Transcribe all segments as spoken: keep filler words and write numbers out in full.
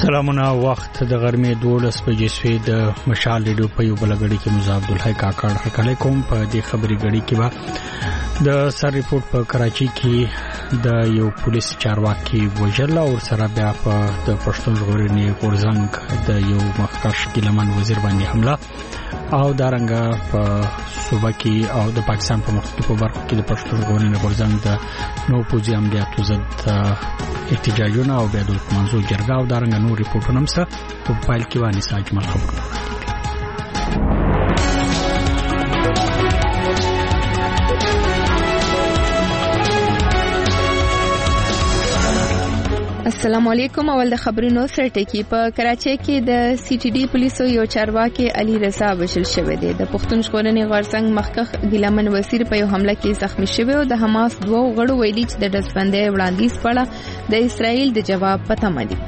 سلامونه وخت د غرمې دولس بجې شوې د مشال ریډیو په یو بل غړي کې مزه عبدالحی کاکړ هرکلی کوم. په دې خبري غړي کې به د سر ریپورت په کراچي کې د یو پولیس چارواکي وژل او سره بیا په د پښتون ژغورنې غورځنګ د یو مخکښ ګیلمن وزیر باندې حمله او دارنګه په صوبه کې او د پاکستان په مختلفو برخو کې د پښتون ژغورنې غورځنګ د نو پوځي عملیاتو ضد احتجاجونه او بیا د منځو جرګه او دارنګه نور ریپورتونه هم سره په فایل کې باندې ساجمل خبرونه. السلام علیکم. اول د خبرونو سره ټکی. په کراچۍ کې د سی ټي ډي پولیسو یو چارواکي علي رضا وژل شوی دی. د پښتون ژغورنې غورځنګ مخکښ ګیلمن وزیر په یو حمله کې زخمی شوی او د حماس دوه غړو ویلي چې د ډزبندۍ وړاندیز په اړه د اسرائیل د جواب په تمه دي.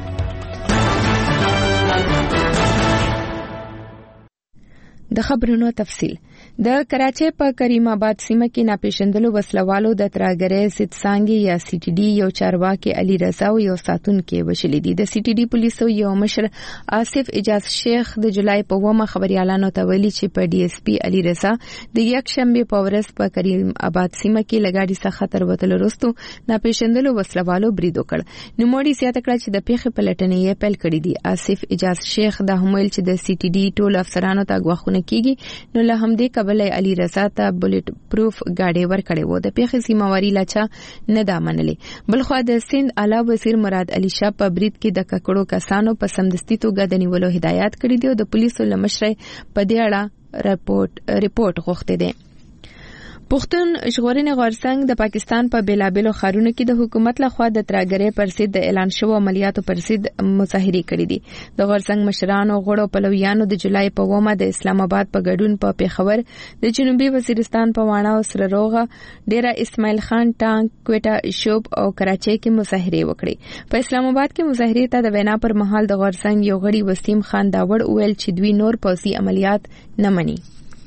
د خبرونو تفصیل. د کراچۍ په کریم آباد سیمه کې ناپېژندلو وسلوالو د ترهګرۍ ضد څانګې یا سی ټي ډي یو چارواکي علي رضا او یو ساتونکي وژلي دي. د سی ټي ډي پولیسو یو مشر آصف اجاز شیخ د جولای په اوومه خبريالانو ته ویلي چې په ډي اس پي علي رضا د یک شنبه په ورځ په کریم آباد سیمه کې لګاډي څخه تر وتلو وروسته ناپېژندلو وسلوالو برید وکړ. نوموړي زیاته کړه چې د پیښې پلټنې یې پیل کړې دي. آصف اجاز شیخ د همویل چې د سی ټي ډي ټول افسرانو ته غواخونه کیږي نو له همدې کبله علي رضا ته بولټ پروف گاډي ورکړې وو. د پیښې سیمواري لاچا نه دا منلې. بلخو د سند اعلی وزیر مراد علي شاه په برید کې د ککړو کسانو په سمدستي توګه د نیولو هدایت کړی دی او د پولیسو لمشره په دې اړه رپورت ریپورت غوښته دی. پښتون ژغورنې غورځنګ د پاکستان په بیلابلو ښارونو کې د حکومت لخوا د ترهګرۍ پر ضد د اعلان شوو عملیاتو پر ضد مظاهرې کړې دي. د غورځنګ مشرانو غړو پلویانو د جولای په اوومه د اسلام آباد په ګډون په پیښور د جنوبي وزیرستان په واڼه او سره روغه ډیره اسماعیل خان ټانک کوټه شوب او کراچۍ کې مظاهرې وکړې. په اسلام آباد کې مظاهرې ته د وینا پر مهال د غورځنګ یو غړي وسیم خان داوړ ویل چې دوی نور پوځي عملیات نه مني.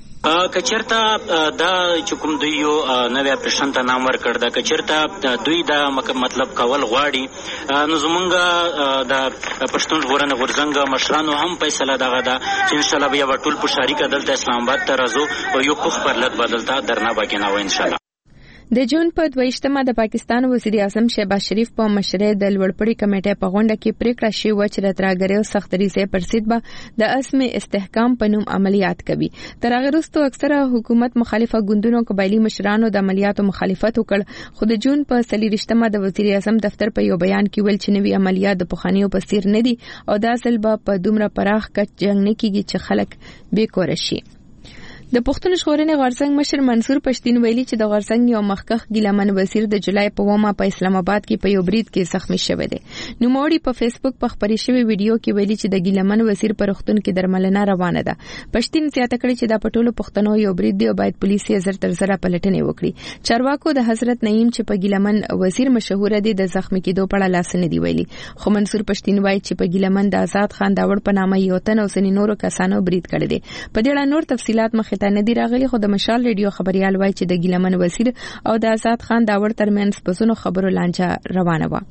کچرتا دا چې کوم دوی یو نوې اپریشن ته نام ورکړ دا کچرتا دوی دا مطلب کول غواړي نو زمونږ د پښتون ژغورنې غورځنګ مشرانو هم فیصله دغه ده چې ان شاء الله بیا ټول په شریک دلته اسلام آباد ته راځو او یو خو خبرلت بدلتا درنه باقی نه و ان شاء الله. د جون په دویشتمه د پاکستان وزیر اعظم شهباز شریف په مشرۍ د لوړپوړي کمیټې په غونډه کې پریکړه شوې چې د ترهګرۍ او سختدریځۍ پر ضد به د عزم استحکام په نوم عملیات کوي. تر هغه وروسته اکثره حکومت مخالفه ګوندونو قبایلی مشرانو د عملیاتو مخالفت وکړ خو د جون په څلورویشتمه د وزیر اعظم دفتر په یو بیان کې ویل چې نوي عملیات د پخوانیو په څیر نه دي او دا ځل به په دومره پراخ کچ جنگ نه کیږي چې خلک بې کوره شي. د پښتون ژغورنې غورځنګ مشر منصور پښتين ویلي چې د غورځنګ یو مخکښ ګیلمن وزیر د جولای په اوومه په اسلام آباد کې په یو برید کې زخمی شوی دی. نوموړي په فیسبوک په خبري شوی ویډیو کې ویلي چې د ګیلمن وزیر پر روغتون کې درملنه روانه ده. پښتين زیاته کړې چې دا پټولو پښتنو یو برید دی او باید پولیس یې زر تر زر پلټنې وکړي. چارواکو د حضرت نعیم چې په ګیلمن وزیر مشهور دی د زخمی کېدو په اړه لاس نه دی ویلي. خو منصور پښتين وایي چې په ګیلمن د آزاد خان داوړ په نامه یو تن او سني نورو کسانو برید کړی دی. په دې اړه نور تفصيلات مخې ته نه دی راغلي خو د مشال ریډیو خبريال وایي چې د ګیلمن وزیر او د آزاد خان داوړ ترمنځ پسونو خبرو لانجه روانه و.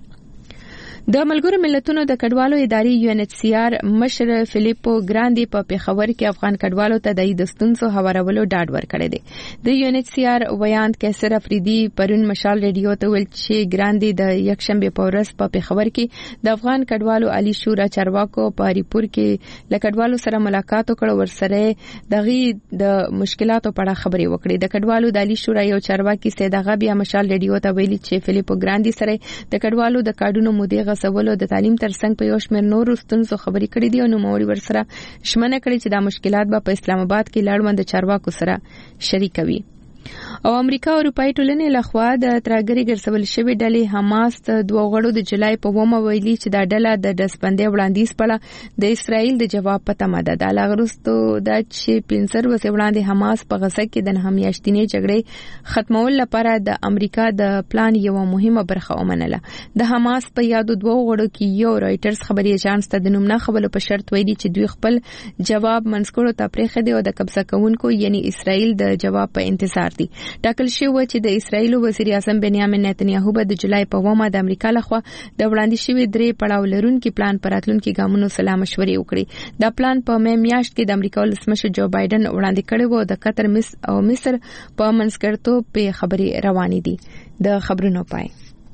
د ملګرو ملتونو د کډوالو ادارې یو ان ایچ سی آر مشر فلیپو ګراندي په پیښور کې افغان کډوالو ته د دستونسو هوارولو ډاډ ورکړی دی. د یو ان ایچ سی آر ویاند کیسر افریدي پرون مشال ریډیو ته ویل چې ګراندي د یک شنبه په ورځ په پیښور کې د افغان کډوالو علي شورا چارواکو په ریپور کې له کډوالو سره ملاقات وکړ او ورسره دغه د مشکلاتو په اړه خبرې وکړې. د کډوالو د علي شورا یو چارواکي سیدغه بیا مشال ریډیو ته ویلي چې فلیپو ګراندي سره د کډوالو د کارډونو مودې سوالو د تعلیم ترڅنګ په یو شمېر نورو ستونزو خبرې کړې دي او نوموړي ورسره شمنه کړې چې دا مشکلات به په اسلام آباد کې لاړوند چارواکو سره شریکوي. او امریکا او اروپای ټولنې لخوا د ترهګرۍ ګرځول شوې ډلې حماس د دوه غړو د جولای په اوومه ویلي چې دا ډله د ډزبندۍ وړاندیز په اړه د اسرائیل د جواب په تمه ده. دا لا وروسته دا چې پنځه ورځې وړاندې حماس په غزه کې د نهه میاشتنۍ جګړې ختمول لپاره د امریکا د پلان یو مهمه برخه ومنله. د حماس په یادو دوه غړو کې یو رائټرز خبري اژانس ته د نوم نه خبرو په شرط ویلي چې دوی خپل جواب منځګړو ته پرېښی دی او د قبضه کوونکو یعنی اسرائیل د جواب په انتظار دي. ټاکل شوی و چې د اسرایل وزیر اعظم بنیامین نتنیاهو به د جولای په اوومه د امریکا لخوا د وړاندې شوی درې پړاو لرونکي پلان پر راتلونکي ګامونو سره مشورې وکړي. دا پلان په مې میاشت کې د امریکا ولسمشر جو بایدن وړاندې کړی و. د قطر مصر او مصر په منځګړیتوب په خبرې روانې دي. د خبرونو پای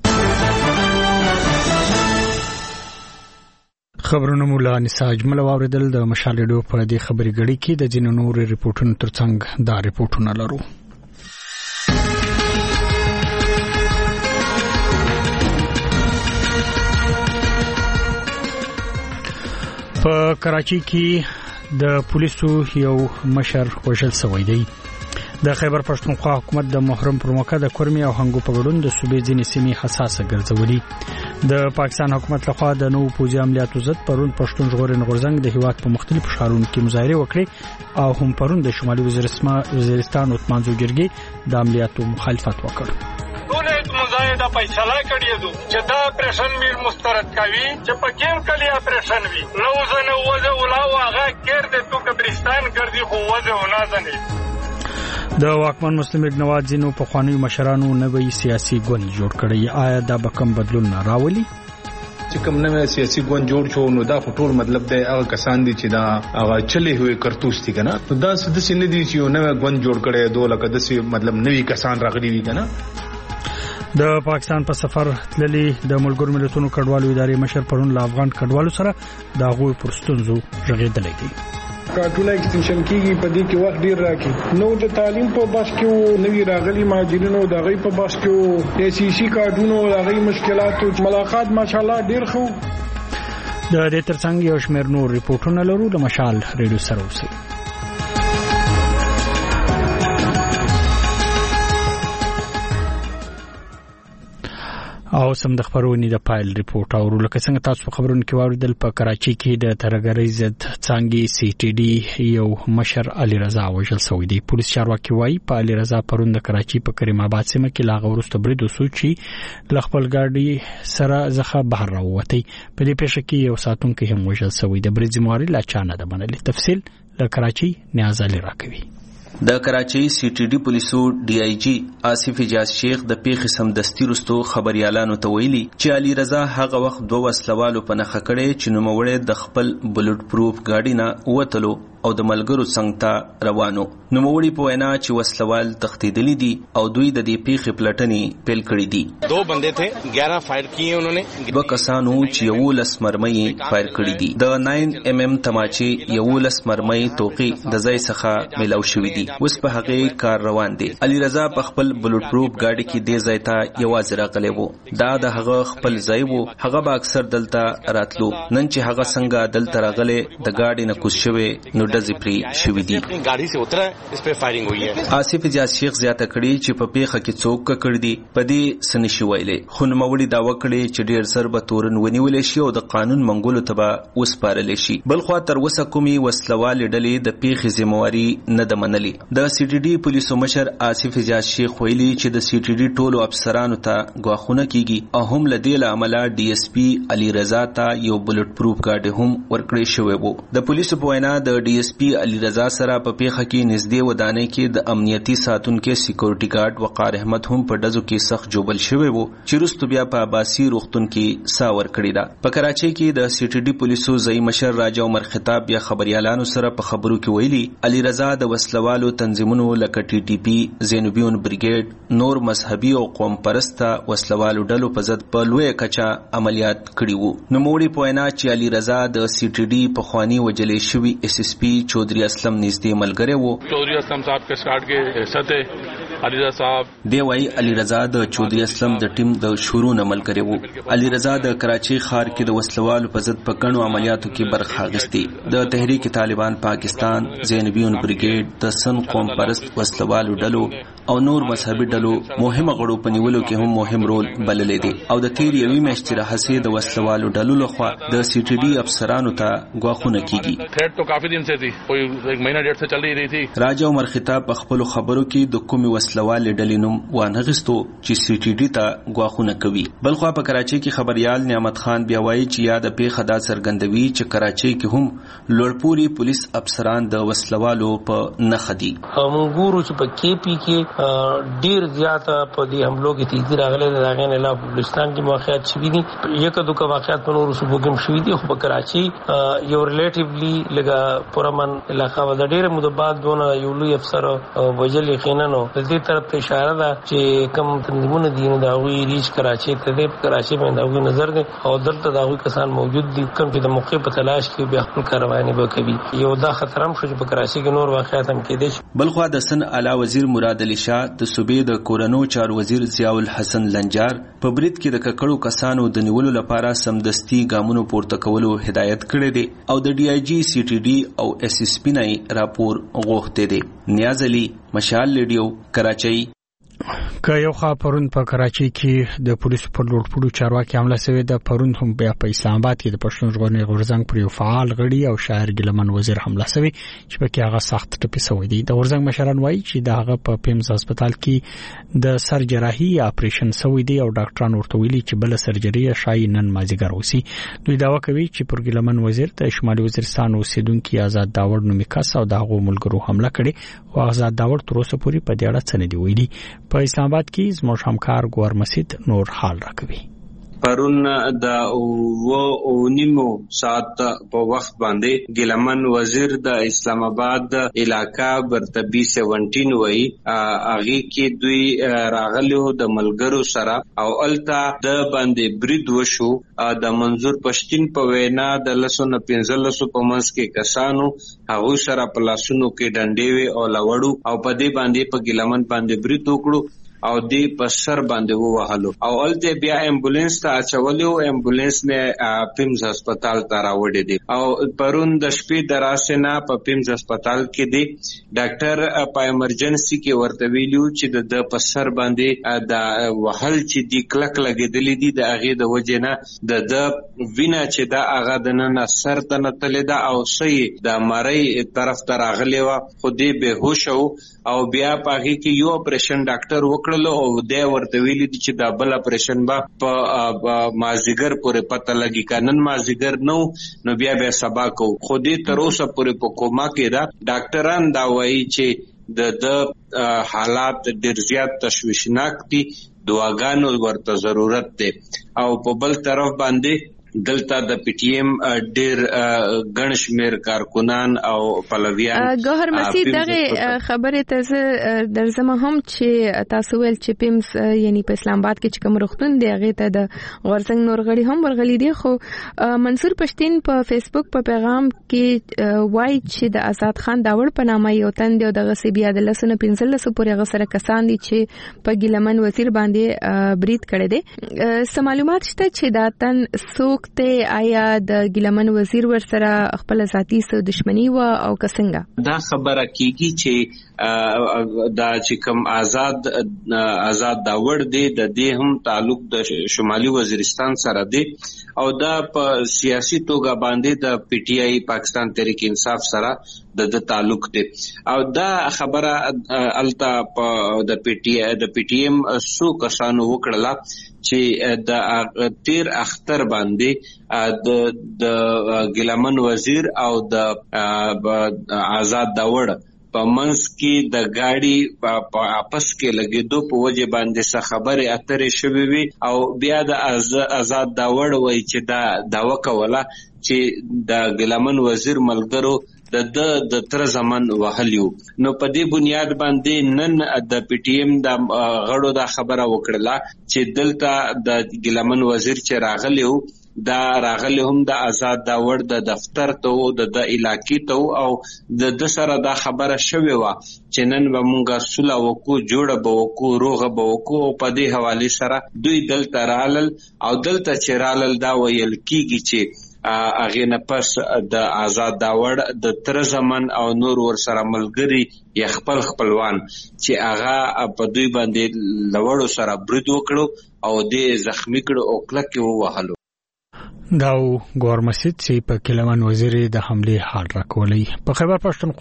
خبرونه مولا نساج مل واوریدل. د مشالډو په دې خبري غړي کې د جن نور ریپورتونو ترڅنګ دا ریپورتونه لرو. په کراچي کې د پولیسو یو مشر وژل شوی دی. د خیبر پښتونخوا حکومت د محرم پر موقع د کورمي او هنګو په ګډون د صوبې ځینې سیمې حساسه ګرځولې. د پاکستان حکومت لخوا د نوو پوځي عملیاتو ضد پرون پښتون ژغورنې غورځنګ د هیواد په مختلفو ښارونو کې مظاهره وکړې او هم پرون د شمالي وزیرستان عثمان زوجرګي د عملیاتو مخالفت وکړ. ټول مزایده فیصله کړی دی چې دا اپریشن میر مسترد کوي چې په کېم کلی اپریشن وي. نو زنه وځه ولاو هغه کېر د تو قبرستان ګرځي خو وځه ونه ځنه. د واکمن مسلم لیگ نواز ځینو په خواني مشرانو نوې سیاسي ګوند جوړ کړی. آیا دا به کوم بدلون راولي؟ چې کوم نوې سیاسي ګوند جوړ شو نو دا ټول مطلب دی هغه کسان دي چې دا هغه چلے ہوئے کرتوس دي کنه. نو دا څه د سینې دي چې یو نوې ګوند جوړ کړي دوه لکه د څه مطلب نوې کسان راغلي وي کنه. د پاکستان په سفر تللی د ملګرو ملتونو کډوالو ادارې مشر پرون له افغان کډوالو سره د هغوی پر ستونزو غږېدلی دی. کارټونه ایکستنشن کیږي په دې کې وخت ډیر راکې. نو د تعلیم په بس کې نوی راغلي مهاجرینو د غي په بس کې د سیاسي کارټونو د غي مشکلاتو ملاقات ماشاءالله ډیر خو. د دې ترڅنګ یو شمېر نور ریپورتونه لرو. د مشال ریډیو سره اوسئ. او سم د خبرونې د پایل ریپورت او لکه څنګه تاسو خبرونه کې واوریدل په کراچي کې د ترګری ضد څنګه سی ټي ډي یو مشر علي رضا وژل شوی دی. پولیس چارواکي وايي په علي رضا پرون د کراچي په کریم آباد سیمه کې لاغ ورسته برید وسوچي لخپل ګاډي سره ځخه بهر راووتی. په دې پیښه کې یو ساتونکو هم وژل شوی دی. برید ذمہواری لا چانه ده منلې. تفصیل له کراچي نیاز علي راکوي. د کراچي سی ټي ډي پولیسو ډي آی جی آصف اجاز شیخ د پیښې سمدستي رستو خبريالانو ته ویلي چې علي رضا هغه وخت دوه وسلوالو په نخښه کړي چې نوموړی د خپل بلټ پروف گاډي نه وتلو او د ملګرو څنګ ته روانو. نوموړي په وینا چې وسلوال تختیدلی دي او دوی د دې پیښې پلټنې پیل کړې دي. دو بندے تھے گیارہ فائر کیے انہوں نے. دوه کسانو چې یو لس مرمۍ فائر کړې دي. د ناین ایم ایم تماچې یو لس مرمۍ توقي د ځای څخه ملاو شوې دي. اوس په هغه کار روان دي. علي رضا په خپل بلټ پروف گاډي کې د ځای ته یوازې راغلی وو. دا د هغه خپل ځای وو. هغه به اکثر دلته راتلو. نن چې هغه څنګه دلته راغلی د گاډي نه کوز شوی نو ډزې پرې شوې دي. گاڑی سے اترا اس پہ فائرنگ ہوئی ہے. آصف اجاز شیخ زیاته کړي چې په پیښه کې څوک کړي دي په دې سنشي ویلې. خو نوموړي دا وکړي چې ډیر زر به تورن ونیول شي او د قانون منګولو ته به وسپارل شي. بل خو تر وسه کومي وسلوال ډلې د پیښې ذمہواری نه د منلي. د سی ټي ډي پولیسو مشر آصف اجاز شیخ ویلي چې د سی ټي ډي ټولو افسرانو ته غواخونه کیږي او هم لدې له عمله ډي اس پی علي رضا ته یو بلټ پروف گاډي هم ورکړی شوی وو. د پولیسو په وینا د ډي اس پی علي رضا سره په پیښه کې نږدې ودانۍ کې د امنیتي ساتونکو سکیورټي ګارد وقار احمد هم په ډزو کې سخت جوبل شوی وو چې وروسته بیا په عباسي روغتون کې ساور کړی دا. په کراچۍ کې د سی ټي ډي پولیسو ځای مشر راجا عمر خطاب بیا خبريالانو سره په خبرو کې ویلي علي رضا د وسلوالو تنظیمونو لکه ټي ټي پی زینوبیون بریګیډ نور مذهبي او قوم پرسته وسلوالو ډلو په ضد په لوی کچا عملیات کړي وو. نو موړي په وینا چې علي رضا د سی ټي ډي په خواني وجلې شوی اس اس پی چودھری اسلم نږدې ملګری وو. چودھری اسلم صاحب کے سٹارٹ کے حصہ علي رضا صاحب دی وايي علي رضا د چودھری اسلم د ټیم د شروع نه ملګری وو. علي رضا د کراچي ښار کې د وسلوالو په ضد په ګڼو عملیاتو کې برخه اخیستې. د تحریک طالبان پاکستان زینبیون بریګیډ د سن قوم پرست وسلوالو ډلو او نور مذهبي ډلو مهمه غړو په نیولو کې هم مهم رول بللې دي او د تیر یوې میاشتې راهیسې د وسلوالو ډلو لخوا د سی ټي ډي افسرانو ته غواخونه کیږي. تھریټ تو کافی دن سے تھی کوئی ایک مہینہ ډیڑھ سے چل رہی تھی. راجا عمر خطاب په خپل خبرو کې د کومي وسلوال ډلې نوم وانغستو چې سی ټي ډي ته غواخونه کوي. بلخو په کراچۍ کې خبريال نعمت خان بیا وایي چې یاد په خدا څرګندوي چې کراچۍ کې هم لوړپوري پولیس افسران د وسلوالو په نخدي. موږ ګورو چې په کې پی کې ډیر زیاته په دې حملو کې تیزی راغلي د هغه نه لا بلوچستان کې واقعیت شوي دي. یک دوه واقعیت په نورو صوبو کې شوي دي. خو په کراچۍ یو ریلیټیولی لګا پرمن علاقہ و د ډیر مده بعد دونه یو لوی افسر وجل یقینا نو د دې طرف ته اشاره ده چې کوم تنظیمونه دي نو دا وی ریچ کراچۍ ته د کراچۍ باندې دا نظر دي او دلته دا وی کسان موجود دي کوم چې د موقع په تلاش کې بیا خپل کاروانی به کوي. یو دا خطر هم شو چې په کراچۍ کې نور واقعیت هم کېدي. بلخو د سن اعلی وزیر مراد علي شاه د صوبې د کورونو چارو وزیر ضیاء الحسن لنجار په برید کې د ککړو کسانو د نیولو لپاره سمدستي ګامونو پورته کولو هدایت کړی دی او د ډي آی جی سی ټي ډي او اس اس پی نه راپور غوښته دی. نیاز علي، مشال ریډیو، کراچۍ. که یو خوا پرون په کراچۍ کې د پولیسو پر لوټپوړو چارواکي حمله شوې ده، پرون هم بیا په اسلام آباد کې د پښتون ژغورنې غورځنګ پر یو فعال غړي او شاعر ګیلمن وزیر حمله شوې چې پکې هغه سخت ټپي شوی دی. د غورځنګ مشران وایي چې د هغه په پیمز هسپتال کې د سر جراحي اپریشن شوی دی او ډاکټران ورته ویلي چې بل سرجري شای نن مازیګر وسی. دوی داوا کوي چې پر ګیلمن وزیر د شمالي وزیرستان اوسیدونکو آزاد داوړ نومي کس او دغه ملګرو حمله کړې او آزاد داوړ تر اوسه پورې په دې اړه څه نه دی ویلي. په اسلام آباد کې زموږ همکار ګور مسید نور حال راکوي. پرون د و او نیمو ساعت په وخت باندې ګیلمن وزیر د اسلام آباد علاقہ برتبی سیونټین وای اغه کې دوی راغلو د ملګرو سره او التا د باندې برید وشو. د منظور پښتين په وینا د لسونه پنځلسو په منځ کې کسانو هغه سره په لاسونو کې ډنډې او لوړو او په دې باندې په ګیلمن باندې برید وکړو او دی په سر باندې ووهلو او الته بیا امبولانس ته اچولیو. امبولانس نه پیمز هسپتال ته راوړی دی او پرون د شپې دراسه نه په پیمز هسپتال کې دی ډاکټر په ایمرجنسي کې ورته ویلو چې د په سر باندې د وهل چې دی کلک لګیدلې دي د هغه د وجه نه د د وینا چې دا هغه د نن سر ته نتلې ده او سې د مړی طرف ته راغلی و خو دی به هوش او بیا په هغه کې یو اپریشن ډاکټر وکړ او د ورته ویلي چې دا بل اپریشن با په مازیګر پورې پته لګي کانن مازیګر نو نو بیا به سبا کو خو دې تر اوسه پورې په کوما کې دا ډاکټران دا وایي چې د د حالات ډیر زیات تشویشناک دي، دواګانو ورته ضرورت دی او په بل طرف باندې دلته د پی ټی ایم ډیر غنشمیر کارکونان او پلویان ګوهر مسید دغه خبره ته درځم هم چې تاسو ول چې پیمز یعنی په اسلام آباد کې چې کوم روختون دی هغه ته د غورځنګ نور غړي هم ورغلي دي. خو منصور پښتين په فیسبوک په پیغام کې وایي چې د آزاد خان داوړ په نامه یو تن دی او دغه سی بیا د لسنه پنځلسو پورې هغه سره کسان دي چې په ګیلمن وزیر باندې برید کړی دي. سم معلومات شته چې دا تن سو ته آیا د ګیلمن وزیر ور سره خپل ذاتی سره دښمنی و او کسنګا دا خبره کیږي چې دا چې کوم آزاد آزاد داوړ دی د دې هم تعلق د شمالي وزیرستان سره دی او دا په سیاسي توګه باندې د پی ټی آی پاکستان تحریک انصاف سره د د تعلق دی او دا خبره التا په د پی ټی آی د پی ټی ایم سو کسانو وکړه چې د تیر اختر باندې د د ګیلمن وزیر او د آزاد داوړ په منځ کې د گاڑی په اپس کې لګیدو په وجه باندې څه خبره اترې شوې وي او بیا د آزاد داوړ وای چې دا داوا کوله چې د ګیلمن وزیر ملګرو د د تر زمن وهلیو. نو په دې بنیاد باندې نن د پی ټی ایم د غړو دا خبره وکړه چې دلته د ګیلمن وزیر چې راغلیو دا راغلی هم د آزاد داوړ د دفتر ته د د علاقې ته او د د سره دا خبره شوې و چې نن به مونږه سوله وکړو جوړه به وکړو روغه به وکړو او په دې حواله سره دوی دلته رالل او دلته چې رالل دا ویل کیږي چې اغه نه پس د آزاد داوړ د تر زمن او نور ور سره ملګری یا خپل خپلوان چې هغه په دوی باندې لوړو سره برید وکړو او د زخمی کړو او کلک ووهلو. داو ګور مسجد چې په ګیلمن وزیر د حمله حال راکولې. په خیبر پښتونخوا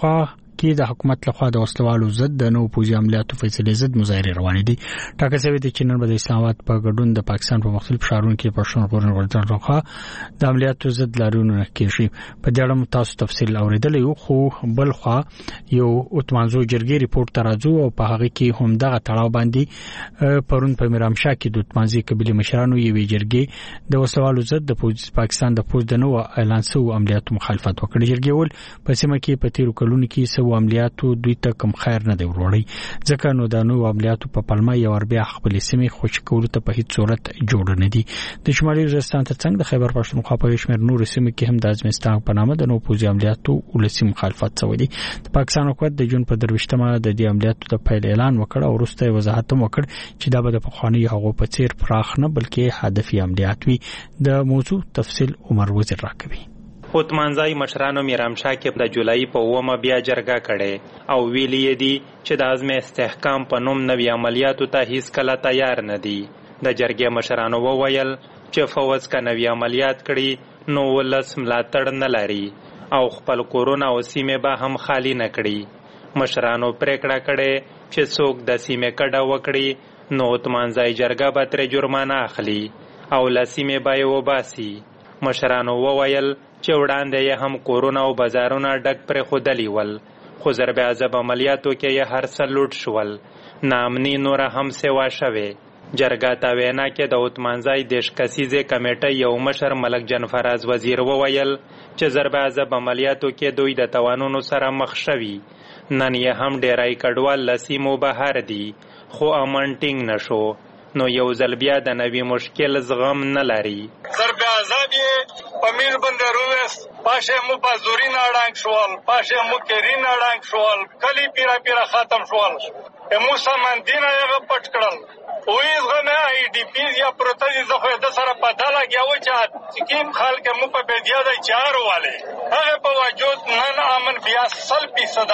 کې د حکومت لخوا د وسلوالو ضد د نو پوځي عملیاتو فیصلې ضد مظاهره روانې دي. ټاکل شوی دی چې نن به د اسلام آباد په ګډون د پاکستان په مختلفو ښارونو کې پښتون ژغورنې لخوا د عملیاتو ضد لاریونونه کیږي. په دې اړه تاسو تفصیل اوریدلی یو، خو بل خوا یو اتمانزو جرګې ریپورت ترازو او په هغه کې هم دغه تړاو باندې پرون په میرامشاه کې د اتمانزي قبیله مشرانو یوې جرګې د وسلوالو ضد د پاکستان د پوځ د نو اعلان شوی عملیاتو مخالفت وکړ. جرګې ول په سیمه کې په تیرو کلونو کې سو عملیاتو دوی ته کم خیر نه دی وروړی، ځکه نو د نو عملیاتو په پلمه یو بیا خپل سیمه خوش کولو ته په هیڅ صورت جوړ نه دي. د شمالي وزیرستان ترڅنګ د خیبر پښتونخوا په شمیر نور سیمه کې هم د ازمستان په نامه د نو پوځي عملیاتو ولسی مخالفت شوی دی. د پاکستان حکومت د جون په درويشتمه د دې عملیاتو د پیل اعلان وکړ او وروسته وضاحت هم وکړ چې دا به د پخوانی هغو په څیر پراخ نه بلکې هدفي عملیات وي. د موضوع تفصیل عمر وزیر راکوي. اتمانځای مشرانو میرامشاه کې د جولای په اومه بیا جرګه کړي او ویلي دي چې د عزم استحکام په نوم نوي عملیاتو ته هیڅ کله تیار نه دي. د جرګې مشرانو وویل چې فوج کا نوي عملیات کړي نو ولس ملاتړ نه لري او خپل کورونه او سیمه به هم خالی نه کړي. مشرانو پریکړه کړي چې څوک د سیمه کډه وکړي نو اتمانځای جرګه به تر جرمانه اخلي او لسیمه به وباسي. مشرانو وویل چې وړاندې یې هم کورونه او بازارونه ډک پرې خودلی ول، خو ضرب عذاب عملیاتو کې یې هر څه لوټ شول، نامني نور هم سوا شوه. جرګه ته وینا کې د اتمانځای دیش کسیزه کمیټه یو مشر ملک جان فراز وزیر وویل چې ضرب عذاب عملیاتو کې دوی د توانونو سره مخ شوي. نن یې هم ډیرای کډوال لسیمو بهر دي خو امن ټینګ نشو، نو یو ځل بیا د نوي مشکل زغم نه لري. ضرب عذاب یې په میر باندې رويست، پاشه مو پازوري نه اړنګ شول، پاشه مو کری نه اړنګ شول، کلی پیرا پیرا ختم شول، مو سمندینه یې پټ کړل. وې زغمه ای ډی پی یا پروتزي زخه د سره پتا لګیاو چې سکیم خلک مو په بدیا د چار والے هغه په وجود نن امن بیا سل فیصد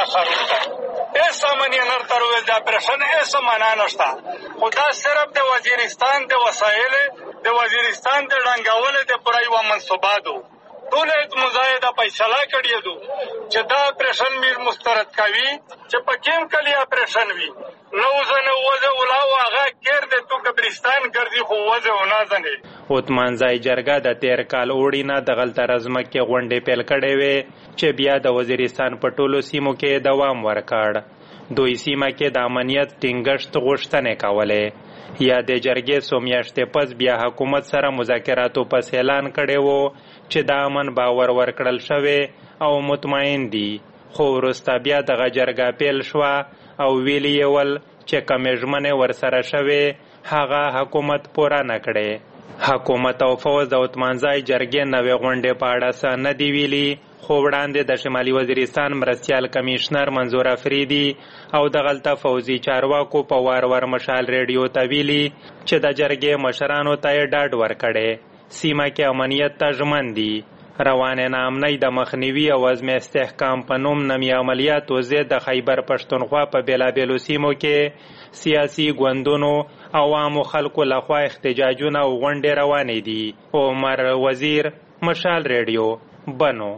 خراب ایسا منی نر ترویز د اپریشن ایسا معنا نشتا. خدا صرف د وزیرستان د وسایل د وزیرستان د رنگاول د پرای و منصوباتو ټول مزایده فیصله کړی دو چې دا اپریشن میر مسترد کوي چې پکیم کلی اپریشن وی نو زنه وځه ولاو هغه کېر د تو قبرستان ګرځي خو وځه ونه ځنه. اتمانځای جرګه د تیر کال اوړینا د غلطه رزمک کې غونډې پیل کړې وې چې بیا د وزیرستان په ټولو سیمو کې دوام ورکړ. دوی سیمه کې د امنیت ټینګښت غوښتنې کولې. یا د جرګې څو میاشتې پس بیا حکومت سره مذاکراتو پس اعلان کړی وو چې د امن باور ورکړل شوی او مطمئن دي، خو وروسته بیا دغه جرګه پیل شوه او ویلي یې ول چې کومې ژمنې ورسره شوې هغه حکومت پوره نه کړې. حکومت او فوج د اتمانځای جرګې نوې غونډې په اړه څه نه دي ویلي، خو وړاندې د شمالي وزیرستان مرستیال کمیشنر منظور افریدي او د غلطه فوزي چارواکو په وار وار مشال ریډیو ته ویلي چې د جرګې مشرانو ته یې ډاډ ورکړی سیمه کې امنیت ته ژمن دي. روانه نامنۍ د مخنیوي او عزم استحکام په نوم نمی عملیاتو ضد د خیبر پښتونخوا په بیلابیلو سیمو کې سیاسي ګوندونو عوامو خلکو لخوا احتجاجونه او غونډې روانې دي. عمر وزیر، مشال ریډیو، بنو.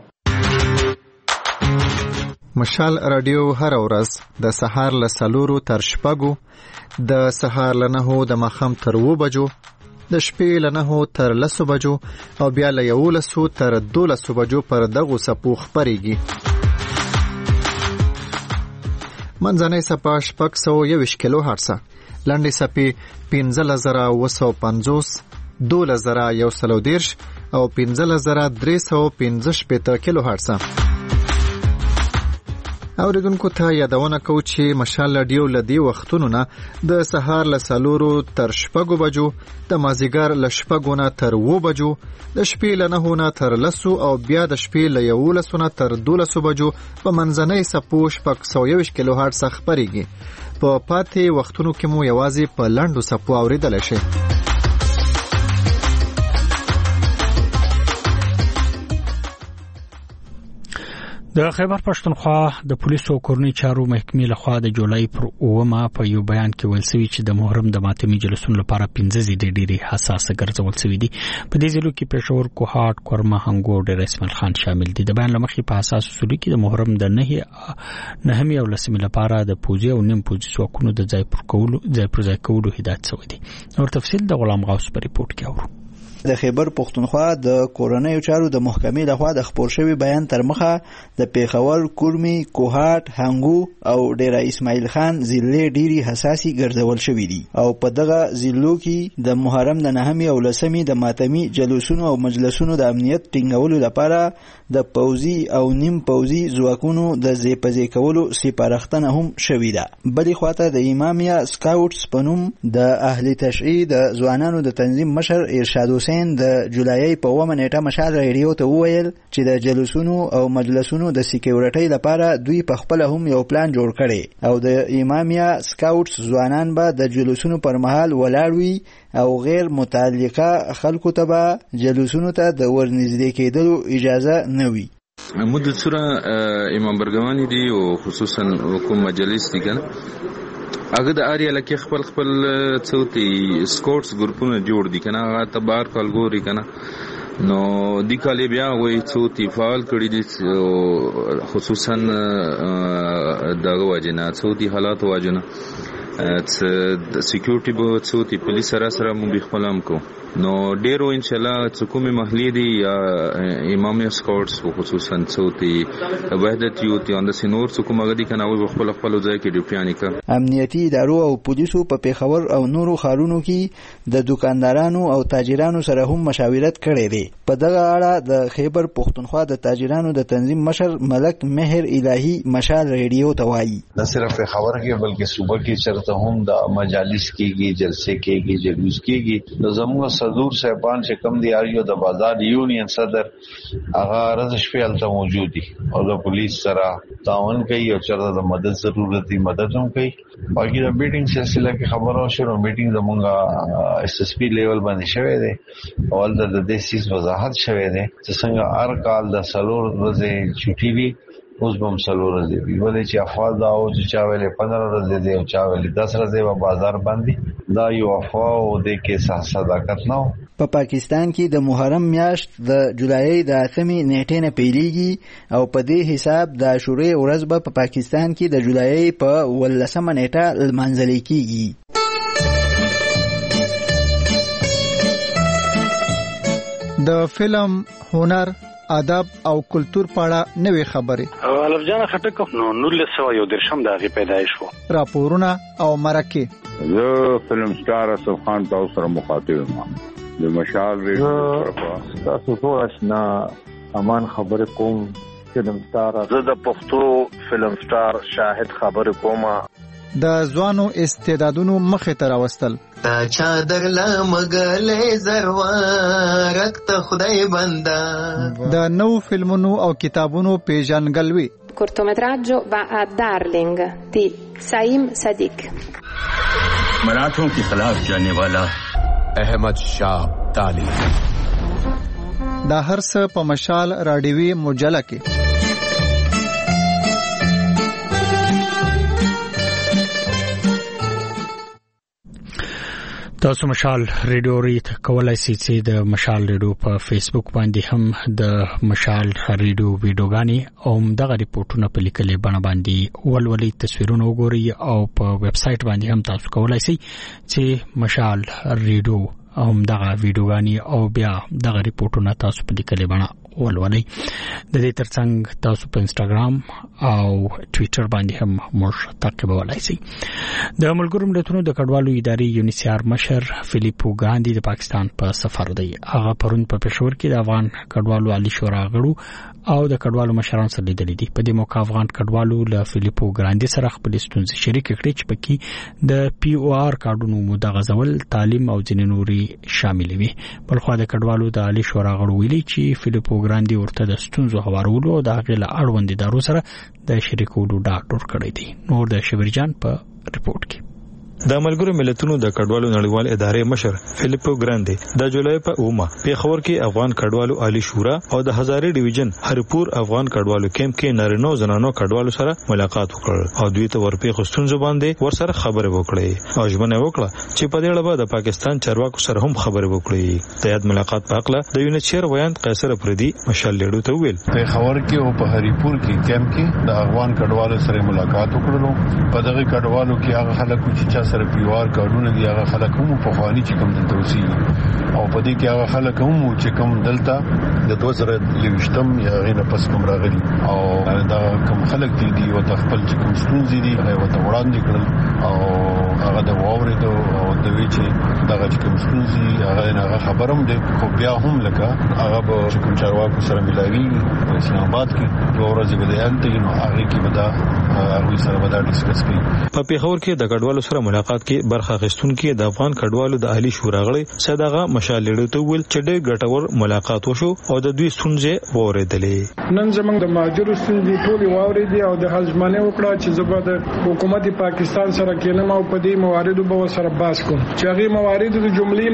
مشال رادیو هر ورځ د سهار له څلورو تر شپږو، د سهار له نهو د ماښام تر اووه بجو، د شپې له نهو تر لسو بجو او بیا له یولسو تر دولسو بجو پر دغو څپو خپرېږي. منځنۍ څپه شپږ سوه یوویشت کیلو هرڅه، لنډې څپې پنځلس زره اووه سوه پنځوس، دولس زره یو سل او دېرش او پنځلس زره درې سوه پنځه شپېته کیلو هرڅه. اوریدونکو ته یادونه کوو چې مشال رادیو له دې وختونو نه د سهار له څلورو تر شپږو بجو، د مازدیګر له شپږو نه تر اووه بجو، د شپې له نهو نه تر لسو او بیا د شپې له یولسو نه تر دولسو بجو په منځنۍ څپو شپږ سوه یوویشت کیلو هرڅه خپرېږي. په پاتې وختونو کې مو یوازې په لنډو څپو اوریدلی شئ. د خیبر پښتونخوا د پولیسو کورنۍ چارو محکمې لخوا د جولای پر اومه په یو بیان کې ویل شوی چې د محرم د ماتمي جلسون لپاره پنځه ځې ډېری حساسه ګرځول شوی دي. په دې ځلو کې پېښور، کوهاټ، کورما، هنګو او ډېر اسماعیل خان شامل دي. د بیان لمخې په حساس اصول کې د محرم د نه نهمي او لسمي لپاره د پوزي او نیم پوزي ځواکونو د ځای پر کولو ځای پر ځای کولو هدایت شوی دی. نور تفصیل د غلام غوث په ریپورت کې اورو. د خیبر پښتونخوا د کورنۍ چارو د محکمې لخوا د خبر شوی بیان تر مخه د پیښور، کورمي، کوهاټ، هنګو او ډیر اسماعیل خان ضلعې ډيري حساسي ګرځول شوې دي او په دغه ضلعو کې د محرم د نهمي او لسمي د ماتمي جلوسونو او مجلسونو د امنیت ټینګولو لپاره د پوزي او نیم پوزي ځواکونو د زیپزې کولو سپارښتنه هم شوې ده. بلې خواته د امامیا سکاوټس په نوم د اهل تشیع د ځوانانو د تنظیم مشر ارشاد د جولای په اومه نیټه مشال ریډیو ته وویل چې د جلوسونو او مجلسونو د سکیورټۍ لپاره دوی په خپل هم یو پلان جوړ کړي او د امامیا سکاوټس ځوانان به د جلوسونو پر مهال ولاړ وي او غیر متعلقه خلکو ته به جلوسونو ته د ورنږدې کېدلو اجازه نه وي. مدة سورة امام برګوانی دی او خصوصا کوم مجلس دي کنه هغه د اړیا لکه خپل خپل څوتي سکورټس ګروپونه جوړ دي کنه هغه تبار کالګوري کنه نو د کال بیا وای څوتي فعال کړی دي خصوصا دغه وجنه څوتي حالات واجنه د سکیورټي به څوتي پولیس سره سره مونږ خپلم کو نو ډیرو ان شاء الله حکومت محلي دي یا امامي سکورټس خصوصا څوتي وحدت یوت اند سينور حکومت غدي کنه او خپل خپل ځای کې ډیوټیانی کا امنیتي ادارو او پولیسو په پیښور او نورو ښارونو کې د دکاندارانو او تاجرانو سره هم مشاورت کړی دی. په دغه اړه د خیبر پښتونخوا د تاجرانو د تنظیم مشر ملک مهر الهی مشال ریډیو ته وایي نه صرف پیښور کې بلکې صوبه کې چرته هم د مجالس کېږي، جلسې کېږي، جلوس کېږي. د زموږ صدور صاحبان چې کم دی اړیو د بازار یونین صدر هغه رضش فعل ته موجود دي او د پولیس سره تعاون کوي او چرته د مدد ضرورت دی مدد هم کوي. باقي د میټینګ سلسله کې خبرو شروع میټینګ زمونږه اس اس پی لیول باندې شوی دی او د دې سیس وضاحت شوی دی چې څنګه هر کال د سلور ورځې چټي وي اوس به مسلور ورځې وي ولې چې افواج دا او چې چا ویلې پندرہ ورځې دی او چا ویلې دس ورځې په بازار باندې دا یو افوا او د کې صداقت نه. په پا پاکستان کې د محرم میاشت د جولای د اتمې نیټې نه پیلېږي او په دې حساب د عاشورې ورځ به په پاکستان کې د جولای په ولسمه نیټه لمانځل کېږي. د فلم، هنر، ادب او کلچر په اړه نوې خبرې الف جان خټک نو نولس سوه یو درشم د هغې پیدایش و. راپورونه او مرکې زه فلم سټار اسف خان تاسو سره مخاطب یم د مشال ریډیو تاسو ټول آشنا امان خبرې کوم فلم سټار زه د پښتو فلم سټار شاهد خبرې کوم د ځوانو استعدادونو مخې ته راوستل تا چادر لمګلې زروارک ته خدای بندا د نو فلمونو او کتابونو پیژنګلوي. cortometraggio va a Darling di Saim Sadiq. मराठों के खिलाफ जाने वाला अहमद शाह ताली. دا هر څه په مشال راډیوي مجله کې. تاسو مشال ریډیو ریت کولای شئ چې د مشال ریډیو په فیسبوک باندې هم د مشال ریډیو ویډیوګانی او دغه ریپورتونه په لیکلې بڼه باندې ولولي تصویرونه وګورئ او په ویب سټ باندې هم تاسو کولای شئ چې مشال ریډیو هم دغه ویډیوګانی او بیا دغه ریپورتونه تاسو په لیکلې بڼه ولولئ. د دې ترڅنګ تاسو په انستګرام او ټوئیټر باندې هم موږ تعقیبولای شئ. د ملګرو ملتونو د کډوالو ادارې یونیسیار مشر فلیپو ګاندی د پاکستان په سفر دی. هغه پرون په پېښور کې د افغان کډوالو عالی شورا غړو او د کډوالو مشرانو سره لیدل دي. په دې موقع افغان کډوالو له فلیپو ګاندی سره خپل ستونزې شریک کړې چې پکې د پی او آر کارډونو مدغزول، تعلیم او ځینې نوري شامل وي. بلخو د کډوالو د عالی شورا غړو ویلي چې فلیپو ګاندی ورته د ستونزو هوارولو او د هغې له اړوند ادارو سره د شریکولو ډاډ ورکړی دی. نور د شبرجان په ریپورت کې د ملګرو ملتونو د کډوالو نړیوال ادارې مشر فلیپو ګراندي د جولای په اومه پیښور کې افغان کډوالو عالی شورا او د هزارې ډیویژن هرپور افغان کډوالو کیمپ کې نارینو زنانو کډوالو سره ملاقات وکړ او دوی ته ورپېښو ستونزو باندې ورسره خبرې وکړې او ژمنه وکړه چې په دې اړه به د پاکستان چارواکو سره هم خبرې وکړي. د یاد ملاقات په اړه د یونیچر ویاند قیصر افریدي مشال لیډو ته ویل پیښور کې او په هریپور کې کیمپ کې د افغان کډوالو سره ملاقات وکړلو. په دغه کډوالو کې هغه خلک چې چا سره پیوار کارونه دي هغه خلک هم په خواني چې کوم دلته اوسېږي او په دې کې هغه خلک هم چې کوم دلته د دوه زره یوشتم یا غینه پس کوم راغلي او دا کوم خلک دي دی او خپل چې کوم ستونزې دي هغه وته وړاندې کړل او هغه د واورېدو او د وی چې دا چې کوم ستونزې هغه نه خبرم دي خو بیا هم لکه هغه به کوم چارواکو سره ملایوي اسلام آباد کې دوه ورځې به دلته نو هغه کې به دا هغه سره به دا ډیسکس کوي. په پیښور کې د کډوالو سره ملاقات کې برخه اخیستونکو د افغان کډوالو د اهلي شورا غړي صدغه مشال لیډو ته ویل چې ډېر ګټور ملاقات وشو او د دوی ستونزې واورېدلې. نن زموږ د مهاجرو ستونزې ټولې واورېدې او د حلزمانه وکړه چې زبر د حکومت پاکستان سره کېنم او په دې مواردو به سره باس کوم چې هغه موارد د جملې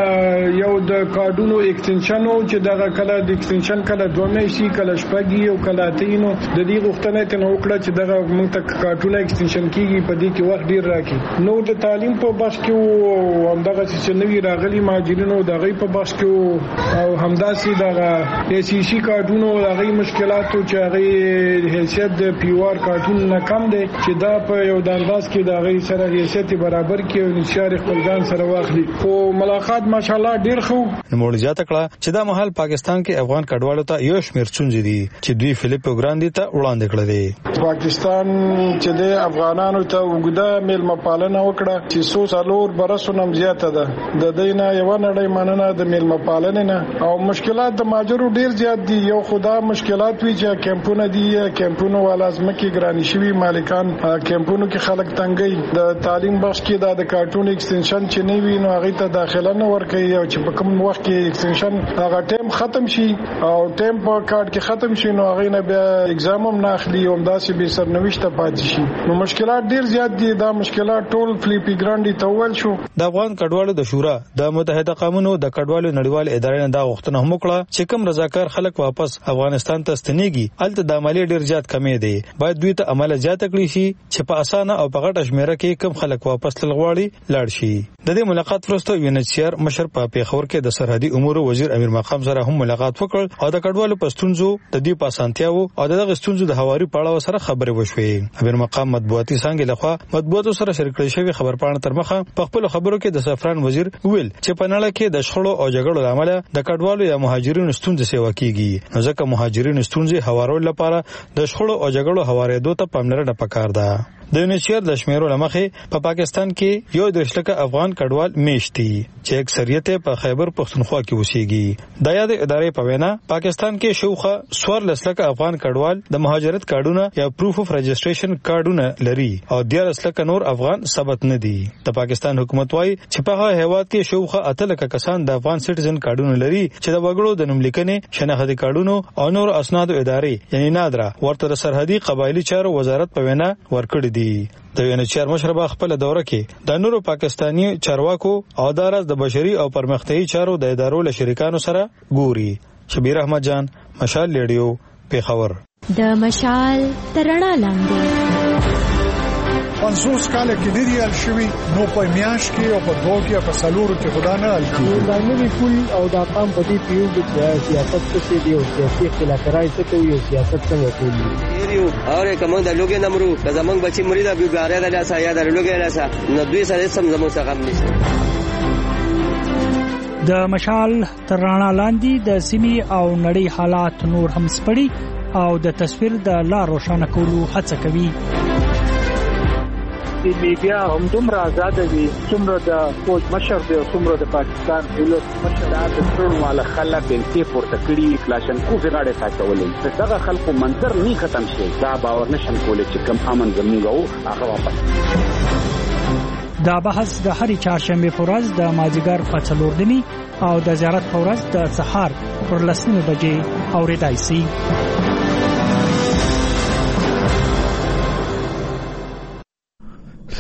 نه یو د کارډونو ایکستنشن او چې دغه کله د ایکستنشن کله دوه میاشتې کله شپږ او کله تینو د دې غوښتنه ته نو وکړه چې دغه موږ ته کارټونه ایکستنشن کیږي په دې کې وخت ډیر راکې. نو د تعلیم په بخش کې او همدغه چې نوی راغلي مهاجرینو دغه په بخش کې او همداسې دغه ای سی سی کارټونو دغه مشکلات چې هغه حیثیت د پیوار کارټون نه کم دي چې دا په یو د انداز کې دغه سره حیثیت برابر کې او نشار خپل ځان سره واخلي. خو ملاقات ماشاءالله ډیر خو نوموړي زیاته کړه چې دا مهال پاکستان کې افغان کډوالو ته یو شمېر ستونزې دي چې دوی فلیپو ګراندي ته وړاندې کړل دي. پاکستان چې د افغانانو ته وګړه میلمه پالنه وکړه چې څو سالور برسونم زیاته ده د دینه یو نړۍ مننه د میلمه پالنې نه او مشکلات د ماجرو ډیر زیات دي. یو خدا مشکلات وی چې کیمپونه دي کیمپونو ولازمه کې ګرانی شوی مالکان کیمپونو کې خلک تنګي د تعلیم بخش کې د کارټون ایکستنشن چې نه وي نو هغه ته داخله نه ورکړي او چې په کوم وخت کې ایکستنشن هغه ټیم ختم شي او ټیم په کارت کې ختم شي نو هغه نه بیا اگزام هم نه اخلي او داسې به سرنوشت پاتې شي. نو مشکلات ډیر زیات دي. دا مشکلات ټول فلیپی ګراندي ته ول شو. د افغان کډوالو د شورا د متحده قومونو د کډوالو نړیوال ادارې نه دا غوښتنه هم وکړه چې کوم رضاکار خلک واپس افغانستان ته ستنېږي الته د عملی ډیر زیات کمې دي باید دوی ته عمل زیات کړی شي چې په اسانه او په غټه شمیره کې کم خلک واپس تلغواړي لاړ شي. د دې ملاقات وروسته یونیچر مشر په پیښور کې د سرحدي امور وزیر امیر مقام سره هم ملاقات وکړ او د کډوالو پښتونزو د دې پاسانتیاو او دغه ستونزو د هواري پاړه سره خبرې وشوې. امیر مقام مطبوعاتي څنګه لخوا مطبوعاتو سره شریک شوی خبرپاڼه تر مخه په خپل خبرو کې د سفران وزیر ویل چې په نړۍ کې د شخړو او جګړو لامل د کډوالو یا مهاجرینو ستونزې سیوا کیږي نو ځکه مهاجرینو ستونزې هوارول لپاره د شخړو او جګړو هوارېدو ته پاملرنه پکار ده. د یونیچر د شمیرو لمخې په پاکستان کې یو د شلکه افغان کډوال میشتي چې اکثریت په خیبر پښتونخوا کې اوسېږي. د یاد ادارې په وینا پاکستان کې شوخه سوار لسلکه افغان کډوال د مهاجرت کارډونه یا پروف اف رجسټریشن کارډونه لري او د لسلکه نور افغان ثبت نه دي. د پاکستان حکومت وايي چې په هغه هیواد کې شوخه اتلکه کسان د افغان سټیزن کارډونه لري چې د وګړو د نوملیکنې شناختی کارډونو او نور اسناد ادارې یعنی نادره ورته سرحدي قبایلی چارو وزارت په وینا ورکړي دي. د یونیچر مشربه خپل دوره کې د نورو پاکستانی چارواکو او دارس د بشري او پرمختیايي چارو د ادارو له شریکانو سره ګوري. شبیر احمد جان مشال ریډیو پیښور. د مشال ترڼا لاندې پنځوس کاله کې ډېری ال شوی نو په میاش کې او په دوه کې په سلورو کې خدا نه ال کیږي. دا نوې کول او د قام په دې پیو د سیاست څخه دی او سیاسي اختلافات څخه کوي او سیاست څنګه کوي یو اور کوم د لوګي نمرو د زمنګ بچی مرید ابو ګاره د لاسه یا د لوګي لاسه نو دوی سره سم زمو څخه هم نشته. د مشال ترڼا لاندې د سیمې او نړۍ حالات نور هم سپړي او د تصویر د لار روښانه کولو هڅه کوي. د میډیا هم دومره آزاد دي څومره د فوج مشر دی او څومره د پاکستان دولت مشر د ټول مال خلک انتي پورته کړي کلاشن کو غاړه ساتولې دغه خلکو منظر نه ختم شي دا باور نشم کولای چې کم امن زموږ او هغه واپس. دا بحث د هرې چهارشنبه په ورځ د مازیګر په څلور دني او د زیارت په ورځ د سهار پر لسمه بجې اوریدای شي.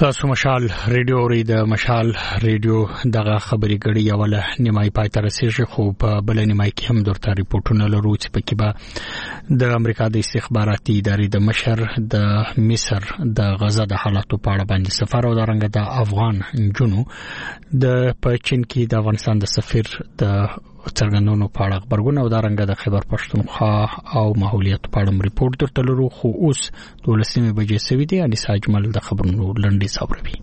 تاسو مشال ریډیو اوري د مشال ریډیو دغه خبري غړي اوله نیمای پای تر رسیدي خو په بل نیمای کې هم درته ریپورتونه لرو چې پکې به د امریکا د استخباراتي ادارې د مشر د مصر د غزا د حالاتو په اړه باندې سفر او درنګ د افغان جنو د پچین کې د افغانستان د سفیر د څرګندونو په اړه خبرونه او درنګ د خیبر پښتونخوا او ماحولیت په اړه ریپورت درته لرو خو اوس دولسمه بجې سوي دي اني ساجمل د خبرونو لنډي صبروي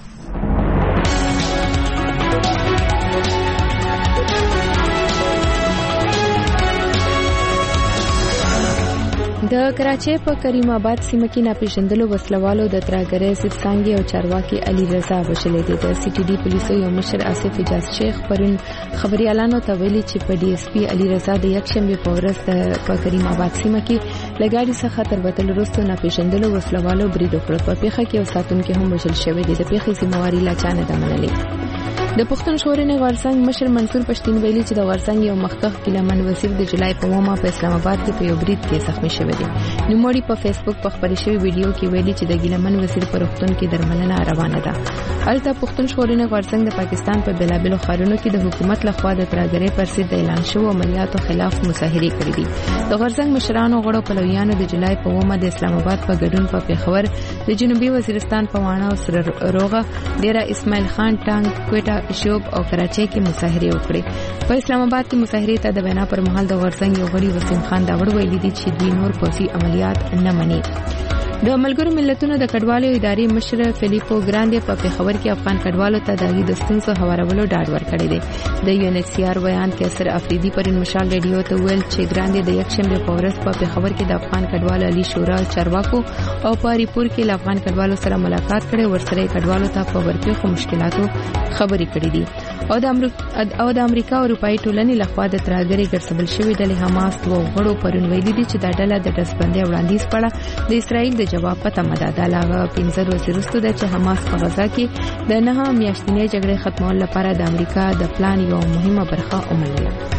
د کراچۍ په کریم آباد سیمه کې ناپېژندلو وسلوالو د ترهګرۍ ضد څانګې او چارواکي علي رضا وشلې دي. د سی ټي ډي پولیسو یو مشر آصف اجاز شیخ پرون خبريالانو ته ویلي چې په ډي اس پی علي رضا د یکشنبه په ورځ د کریم آباد سیمه کې لګاډي څخه تر وتل وروسته ناپېژندلو وسلوالو برید وکړ. په پیښه کې یو ساتونکي هم وژل شوی دی. د پیښې ذمہواری لا چا نه ده منلې. د پښتون ژغورنې غورځنګ مشر منصور پښتين ویلي چې د غورځنګ یو مخکښ ګیلمن وزیر د جولای په اومه په اسلام آباد کې په یو برید کې زخمی شوی دی. نوموړي په فیسبوک په خبري شوی ویډیو کې ویلي چې د ګیلمن وزیر په روغتون کې درملنه روانه ده. هلته پښتون ژغورنې غورځنګ د پاکستان په بلابلو ښارونو کې د حکومت لخوا د ترهګرۍ پر ضد د اعلان شوو عملیاتو خلاف مظاهرې کړې دي. د غورځنګ مشرانو غړو پلویانو د جولای په اومه د اسلام آباد په ګډون په پیښور د جنوبي وزیرستان په وانه او سره روغه ډیره اسماعیل خان ټانګ کوټه شوب او کراچۍ کې مظاهرې وکړې. په اسلام آباد کې مظاهرې ته د وینا پر مهال د غورځنګ یو غړي وسیم خان دا وړ ویلي دي چې دوی نور پوځي عملیات نه مني. د ملګرو ملتونو د کډوالو ادارې مشر فلیپو ګراندې په پیښور کې افغان کډوالو ته د هغې د ستونزو هوارولو ډاډ ورکړی دی. د یو ان ایچ سی آر بیان کې اثر افریدي پرون مشال ریډیو ته ویل چې ګراندې د یکشنبه په ورځ په پیښور کې د افغان کډوالو علي شورا چارواکو او په ریپور کې له افغان کډوالو سره ملاقات کړي ورسره کډوالو ته په ورپېښو مشکلاتو خبرې کړې دي. او د امریکا او د امریکا او اروپאי ټولنې لخوا د ترهګرۍ ګرځول شوې ډلې حماس دوه غړو پرون ویلي دي چې دا ډله د ډزبندۍ وړاندیز پړه د اسرائیل د جواب په تمه ده. دا لاغه پنځه ورځې وروسته ده چې حماس په غزا کې د نه میاشتنۍ جګړې ختمولو لپاره د امریکا د پلان یو مهمه برخه ومنله.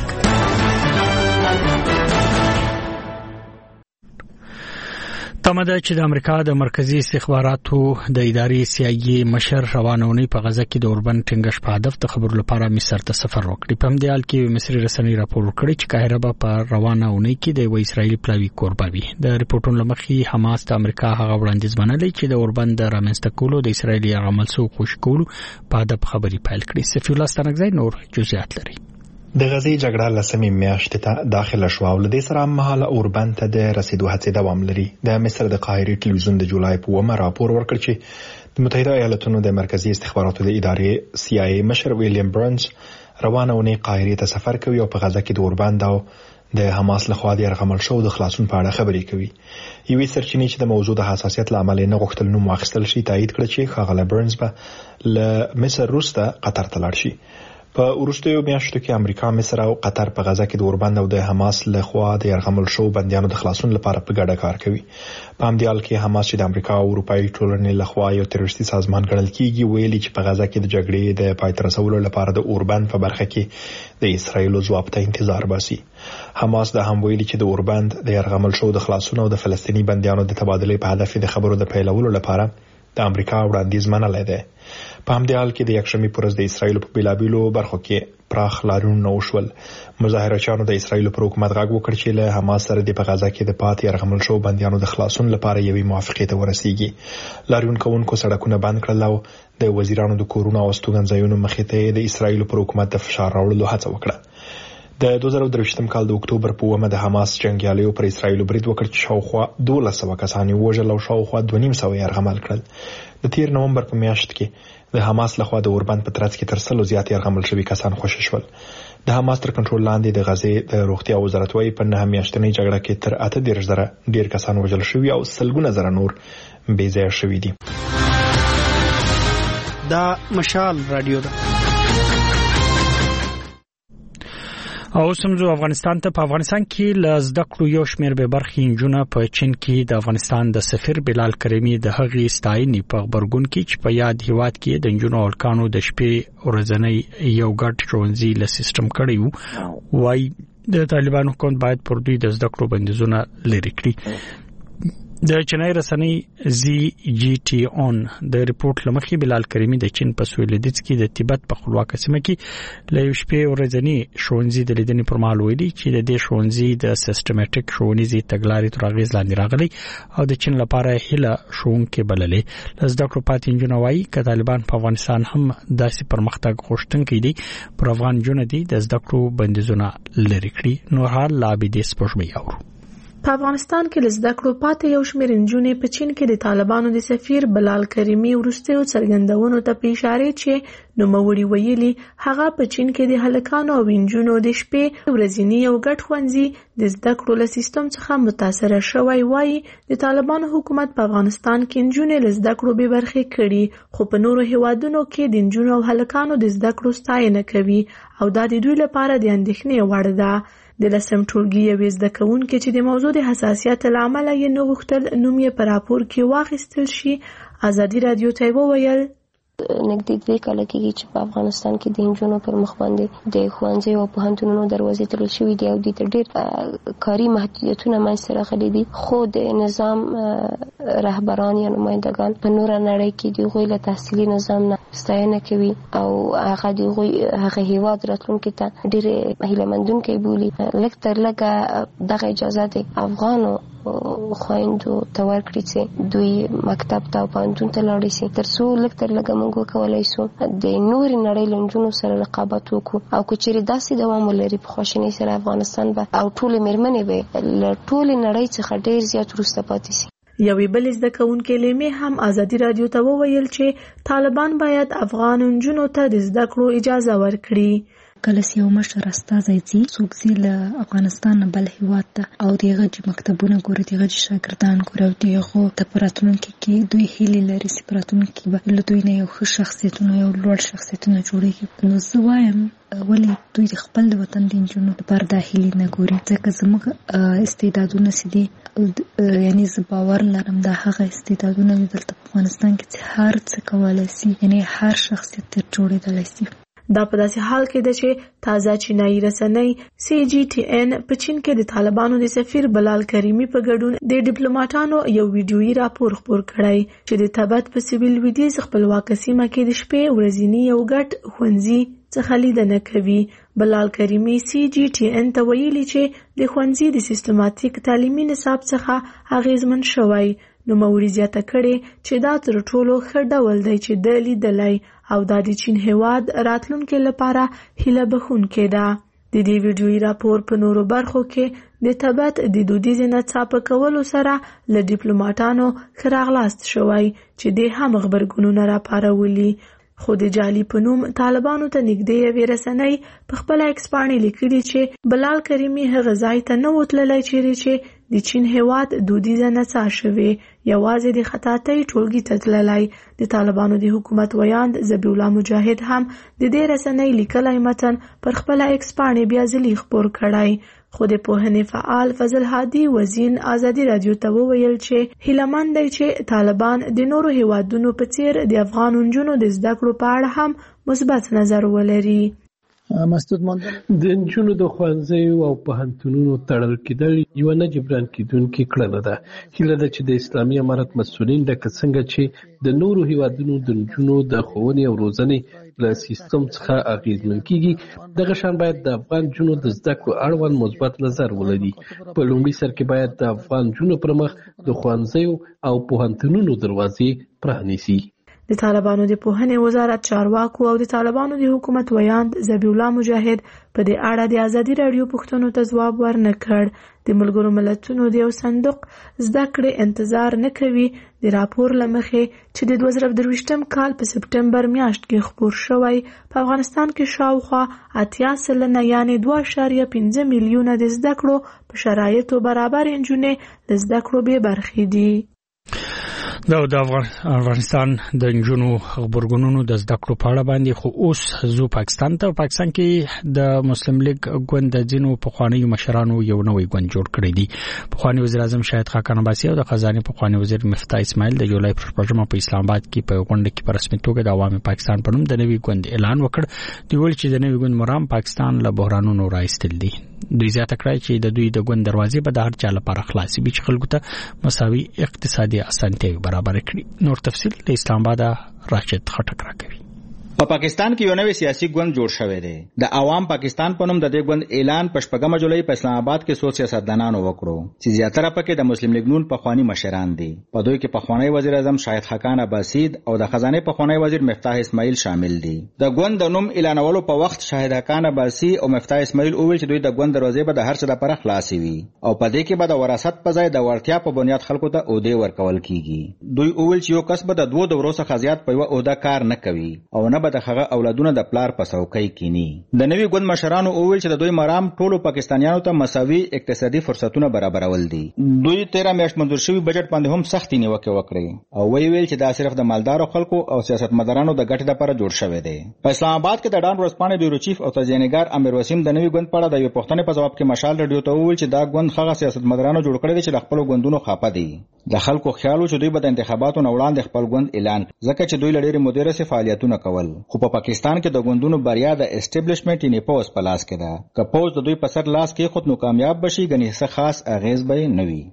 تمه ده چې د امریکا د مرکزی استخباراتو د ادارې سی آی ای مشر روانونی په غزا کې د اوربن ټینګش په هدف د خبرو لپاره مصر ته سفر وکړي. په همدې حال کې مصري رسنۍ راپور کړی چې قاهره به په روانونی کې د یو اسرایلی پلاوی کوربه وي. د ریپورتونو لمخې حماس د امریکا هغه وړاندیز منلې چې د اوربن د رامنځته کولو د اسرایلی عمل سو خوش کولو په هدف خبري پیل کړي. سفیر الله ستنګزای نور جزئیات لري. د غزې جګړه لسمې میاشتې ته داخله شو او لدې سره مهاله اوربن ته د رسیدو هڅې دوام لري. د مصر د قاهره ټلویزیون د جولای په اومه راپور ورکړ چې د متحده ایالاتونو د مرکزی استخباراتو د ادارې سی آی ای مشر ویلیام برنز روانه ونی قاهره ته سفر کوي او په غزا کې د اوربن دا د حماس لخوا د یرغمل شو د خلاصون په اړه خبرې کوي. یوې سرچینې چې د موضوع د حساسیت لامل نه غوښتل نو واخیستل شي تایید کړ چې خاغله برنز به ل مصر روسته قطر ته لاړ شي. په وروستیو میاشتو کې امریکا، مصر او قطر په غزا کې د اوربن او د حماس لخوا د یرغمل شو بندیانو د خلاصون لپاره په ګډه کار کوي. په همدې حال کې حماس چې د امریکا او اروپאי ټولنې لخوا یو تروریستي سازمان ګڼل کیږي ویلي چې په غزا کې د جګړې د پای ته رسولو لپاره د اوربن په برخه کې د اسرایل ځواب ته انتظار باسي. حماس د هم ویلي چې د اوربن د یرغمل شو د خلاصون او د فلسطینی بندیانو د تبادلې په هدف د خبرو د پیلولو لپاره د امریکا وړاندیز منلای دی. په همدې حال کې د یکشنبه پر ورځ د اسرایل په بیلابیلو برخو کې پراخ لاریونونه وشول. مظاهرچیانو د اسرایل پر حکومت غږ وکړ چې له حماس سره د په غزا کې د پاتې یرغمل شو بندیانو د خلاصون لپاره یوې موافقې ته ورسیږي. لاریون کوونکو سړکونه بند کړل او د وزیرانو د کورونو او استوګنځایونو مخې ته د اسرایل پر حکومت د فشار راوړلو هڅه وکړه. د دوه زره درویشتم کال د اکتوبر په اومه د حماس جنگیالیو پر اسرایل برید وکړ چې شاوخوا دولس سوه کسان وژل او شاوخوا دوه نیم سوه یرغمل کړل. د تیر نومبر په میاشت کې د حماس لخوا د اوربن په ترڅ کې تر سلو زیات یرغمل شوي کسان خوشي شول. د حماس تر کنټرول لاندې د غزې د روغتیا وزارت وايي په نه میاشتنۍ جګړه کې تر اته دېرش زره ډیر کسان وژل شوي او سلګونه زره نور بې ځایه شوي دي. دا مشال رادیو ده. او سمزو افغانستان ته په افغانستان کې لزده کړو یو شمېر به برخې انجونه په چین کې د افغانستان د سفیر بلال کریمی د هغې ستاینې په خبرګون کې چې په یاد هیواد کې د انجونو او الکانو د شپې ورځنی یو ګډ ښوونځي له سیستم کړی وو وای د طالبانو حکومت باید پر دوی د زده کړو بندیزونه لري کړي. د چینای رسنۍ زی جی ټي اون د ریپورت لمخې بلال کریمی د چین په سویلدیځ کې د تبت په خپلواک سیمه کې له شپې ورځنی شونځي د لیدنې پر مهال ویلي چې د دې شونځي د سیستماتیک شونځي تګلارې تر اغیز لاندې راغلي او د چین لپاره هله شونکې بللې لزدا کړو پاتې انجنوي ک طالبان په افغانستان هم داسې پرمختګ غوښتونکي دي پر افغان جون دي د زده کړو بندیزونه لري کړی نو حال لا به دې سپوږمۍ اورو په افغانستان کې لزده کړو پاتې یو شمېر نجونې په چین کې د طالبانو د سفیر بلال کریمی وروستیو څرګندونو ته په اشاره چې نوموړي ویلي هغه په چین کې د هلکانو او نجونو د شپې ورځنی یو ګډ ښوونځي د زده کړو له سیستم څخه متاثره شوی وایي د طالبانو حکومت په افغانستان کې نجونې له زده کړو بې برخې کړي خو په نورو هیوادونو کې د نجونو او هلکانو د زده کړو ستاینه کوي او دا د دوی لپاره د اندېښنې وړ ده د لسم ټولګي یوې زده کوونکې چې د موضوع د حساسیت له امله یې نه غوښتل نوم یې په راپور کې واخیستل شي ازادي رادیو ته وویل نږدې دوه کاله کېږي چې په افغانستان کې د نجونو پر مخ باندې د ښوونځیو او پوهنتونونو دروازې تړل شوي دي او د ډېر کاري محدودیتونه منځته راغلي دي خو د نظام رهبران یا نمایندګان په نوره نړۍ کې د هغوی له تحصیلي نظام نه ستاینه کوي او هغه د هغوی هغه هېواد راتلونکي ته ډېرې هیلهمندونکي بولي لږ تر لږه دغه اجازه د افغانو خویندو ته ورکړي چې دوی مکتب ته او پوهنتون ته لاړې شي تر څو لږ تر لږه موږ وکولی شو د نورې نړۍ له نجونو سره رقابت وکړو او که چېرې داسې دوام ولري په خواشینۍ سره افغانستان به او ټولې مېرمنې به له ټولې نړۍ څخه ډېر زیات وروسته پاتې شي. یوې بلې زده کوونکې لیمې هم ازادي رادیو ته وویل چې طالبان باید افغان نجونو ته د زده کړو اجازه ورکړي. کله چې یو مشر استازی ځي څوک ځي له افغانستان نه بل هېواد ته او د هغه چې مکتبونه ګوري د هغه چې شاګردان ګوري او د هغو ته په راتلونکي کې دوی هیلې لري چې په راتلونکي کې به له دوی نه یو ښه شخصیتونه یو لوړ شخصیتونه جوړېږي نو زه وایم ولې دوی د خپل د وطن د نجونو لپاره دا هیلې نه ګوري ځکه زموږ استعدادونه چې دي یعنی زه باور لرم دا هغه استعدادونه دي دلته په افغانستان کې چې هر څه کولی شي یعنی هر شخصیت تر جوړېدلی شي. دا په داسې حال کې ده چې تازه چینایي رسنۍ سی جی ټي ان په چین کې د طالبانو د سفیر بلال کریمی په ګډون د ډیپلوماټانو یو ویډیویي راپور خپور کړی چې د تبت په سویل لویدیځ خپلواک سیمه کې د شپې ورځنی یو ګډ ښوونځي څخه لیدنه کوي. بلال کریمی سی جی ټي ان ته ویلي چې د ښوونځي د سیستماتیک تعلیمي نصاب څخه اغیزمن شوی نوموړي زیاته کړې چې دا تر ټولو ښه ډول دی چې د لیدلی او دا د چین هېواد راتلونکي لپاره هیله بښونکې ده. د دې ویډیویي راپور په نورو برخو کې د تبت د دودیزې نڅا کولو سره له ډیپلوماټانو ښه راغلاست شوی چې دې هم غبرګونونه راپارولي خو د جعلي په نوم طالبانو ته نږدې یوې رسنۍ په خپله ایکس پاڼې لیکلي چې بلال کریمي هغه ځای ته نه و تللی چیرې چې د چین هېواد دودیزه نڅا شوې یوازې د خطاطۍ ټولګي ته تللی. د طالبانو د حکومت ویاند ذبیح الله مجاهد هم د دې رسنۍ لیکلی متن پر خپله ایکس پاڼې بیا ځلي خپور کړی خو د پوهنې فعال فضل هادي وزین ازادي رادیو ته وویل چې هیلهمند دی چې طالبان د نورو هیوادونو په څیر د افغان نجونو د زده کړو په اړه هم مثبت نظر ولري. مسدود ماندل د نجونو د ښوونځیو او پوهنتونونو تړل کېدل یوه نه جبران کېدونکې کړنه ده. هیله ده چې د اسلامي امارت مسؤلین لکه څنګه چې د نورو هیوادونو د نجونو د ښوونې او روزنې له سیستم څخه اغېزمن کېږي دغه شان باید د افغان نجونو د زده کړو اړوند مثبت نظر ولري. په لومړي سر کې باید د افغان نجونو پر مخ د ښوونځیو او پوهنتونونو دروازې پرانیسي. د طالبانو د پوهنې وزارت چارواکو او د طالبانو د حکومت ویاند ذبیح الله مجاهد په دې اړه د ازادي راډیو پوښتنو ته ځواب ورنه کړ. د ملګرو ملتونو د یو صندوق زده کړې انتظار نه کوي د راپور له مخې چې د دوه زره درویشتم کال په سپټمبر میاشت کې خپور شوی په افغانستان کې شاوخوا اتیا سلنه یعنې دوه اعشاریه پنځه میلیونه د زده کړو په شرایطو برابر نجونې له زده کړو بې برخې دي. دا د افغانستان د نجونو خبرګونونو د زده کړو په اړه باندې خو اوس زو پاکستان ته پاکستان کې د مسلم لیگ ګوند د ځینو پخوانیو مشرانو یو نوی ګوند جوړ کړی دی. پخوانی وزیر اعظم شاهد خاقان عباسي او د خزانه پخوانی وزیر مفتاح اسماعیل د جولای پر شپږمه په اسلام آباد کې په غونډه کې په رسمي توګه د عوامي پاکستان په نوم د نوی ګوند اعلان وکړ. دی ویل چې د نوی ګوند مرام پاکستان له بحرانونو راایستل دي. دوی زیاته کړی چې د دوی د ګوند دروازې به د هر چا لپاره خلاصې وي چې خلکو ته مساوي اقتصادي اسانتیاوې برابر کړي. نور تفصیل د اسلام آباد راشد خټک راکوي. په پاکستان کې یو نوی سیاسي ګوند جوړ شوی دی. د عوام پاکستان په نوم د دې ګوند اعلان په شپږمه جولای په اسلام آباد کې څو سیاستدانانو وکړو چې زیاتره پکې د مسلم لیگ نون پخوانی مشران دي. په دوی کې پخوانی وزیر اعظم شاهد خاقان عباسي او د خزانه پخوانی وزیر مفتاح اسماعیل شامل دي. د ګوند د نوم اعلانولو په وخت شاهد خاقان عباسي او مفتاح اسماعیل وویل چې دوی د ګوند دروازې به د هر څه لپاره خلاصې وي او په دې کې به د وراثت په ځای د وړتیا په بنیاد خلکو ته عہده ورکول کیږي. دوی وویل چې یو کس به د دوه دورو څخه زیات په یو عہده کار نه کوي او نه به د هغه اولادونه د پلار په څوکۍ کینی. د نوی ګوند مشرانو وویل چې د دوی مرام ټولو پاکستانیانو ته مساوي اقتصادي فرصتونه برابرول دي. دوی تیرہ میاشت منظور شوی بجټ باندې هم سختي نیوکه وکړه او وی ویل چې دا صرف د مالدارو خلکو او سیاستمدارانو د ګټې لپاره جوړ شوی دی. په اسلام آباد کې د ډان ورځپاڼې بیورو چیف او تجزیه‌نګار امیر وسیم د نوی ګوند په اړه د یو پوښتنې په جواب کې مشال رادیو ته وویل چې دا ګوند هغه سیاستمدارانو جوړ کړی دی چې د خپل ګوندونو خاپه دي. د خلکو خیال و چې دوی به د انتخاباتو نه وړاندې خپل ګوند اعلان ځکه چې دوی لړې مدیره سي فعالیتونه کول. خو په پاکستان کې د ګوندونو بریا د اسټابلیشمنت یې نه پوس په لاس کې ده. که پوس د دوی په سر لاس کې خود نو کامیاب بشي غني څه خاص اغیز به نه وي.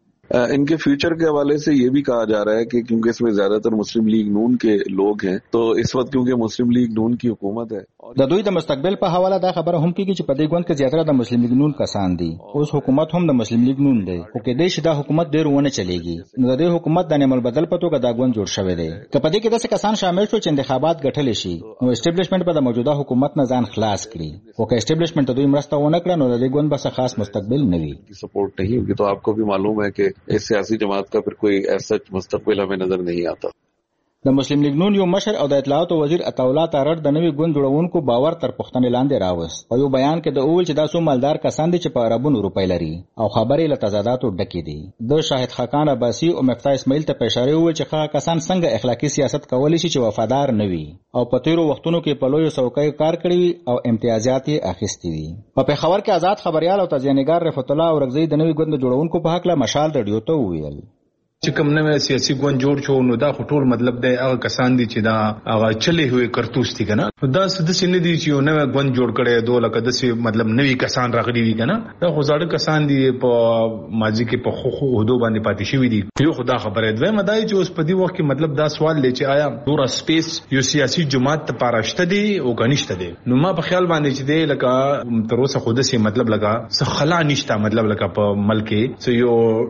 इनके फ्यूचर के हवाले से ये भी कहा जा रहा है कि क्योंकि इसमें ज्यादातर मुस्लिम लीग नून के लोग हैं तो इस वक्त क्योंकि मुस्लिम लीग नून की हुकूमत है. د دوی د مستقبل په حواله دا خبره هم کیږي چې په دې ګوند کې زیاتره د مسلم لیگ نون کسان دي. اوس حکومت هم د مسلم لیگ نون دی خو کې دې شدا حکومت ډیر ونه چلیږي. نو د دې حکومت د نعمل بدل په توګه دا ګوند جوړ شوی دی. که په دې کې داسې کسان شامل شو چې انتخابات ګټل شي نو اسټابلیشمنت په د موجوده حکومت نه ځان خلاص کړي. خو که اسټابلیشمنت دوی مرسته ونه کړي نو د دې ګوند به خاص مستقبل نه وي. سپورټ نه وي. تو आपको भी मालूम है कि इस सियासी जमात का फिर कोई ऐसा मुस्तकबिल हमें नजर नहीं आता. د مسلم لیگ نون یو مشر او د اطلاعات وزیر عطاءالله تارړ د نوي ګوند جوړونکو باور تر پښتنې لاندې راوست. په یو بیان کې د اول چې داسو مالدار کسان دي چې په اربونو روپۍ لري او خبرې له تضاداتو ډکې دي. د شاهد خاقان عباسي او مفتاح اسماعیل ته اشاره وکړه چې هغه کسان څنګه اخلاقی سیاست کولی شي چې وفادار نه وي او په تیرو وختونو کې په لویو څوکیو کار کړی او امتیازات یې اخیستي وي. په پېښور کې آزاد خبريال او تجزیه‌نګار رفعت الله اورغزی د نوي ګوند جوړونکو په حق له مشال رادیو ته وویل چې کوم نوې سیاسي ګوند جوړ شو نو دا ټول مطلب دی هغه کسان دي چې دا هغه چلے ہوئے کرتوس دي کنه. دا سده سینې دي چې یو نوې ګوند جوړ کړي دوه لکه دسه مطلب نوې کسان راغلي وي کنه. دا خو ځاړه کسان دي په ماضي کې په خو خو هدو باندې پاتې شوی دي. یو خدا خبره ده مدای چې اوس په دې وخت کې مطلب دا سوال لې چې آیا دورا سپیس یو سیاسي جماعت ته پاراشته دي او غنښت دي. نو ما په خیال باندې چې دی لکه تر اوسه خود سي مطلب لگا څه خلا نشته مطلب لکه په ملک کې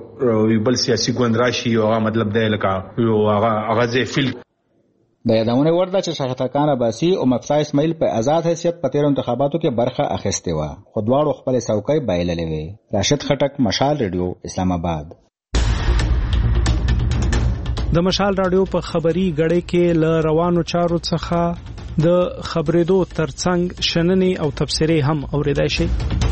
یو بل سیاسي ګوند راشي او مطلب دی لکه یو هغه ځای فیل. د یادونه ورده چې شاهد خاقان عباسي او مفتاح اسماعیل په آزاد حیثیت په تیر انتخاباتو کې برخه اخیستې و. خو دواړو خپل څوکۍ بایللې وې. راشد خټک، مشال رادیو، اسلام آباد. د مشال رادیو په خبري غړې کې ل روانو چارو څخه د خبرېدو ترڅنګ شننې او تبصرې هم اوریدای شي.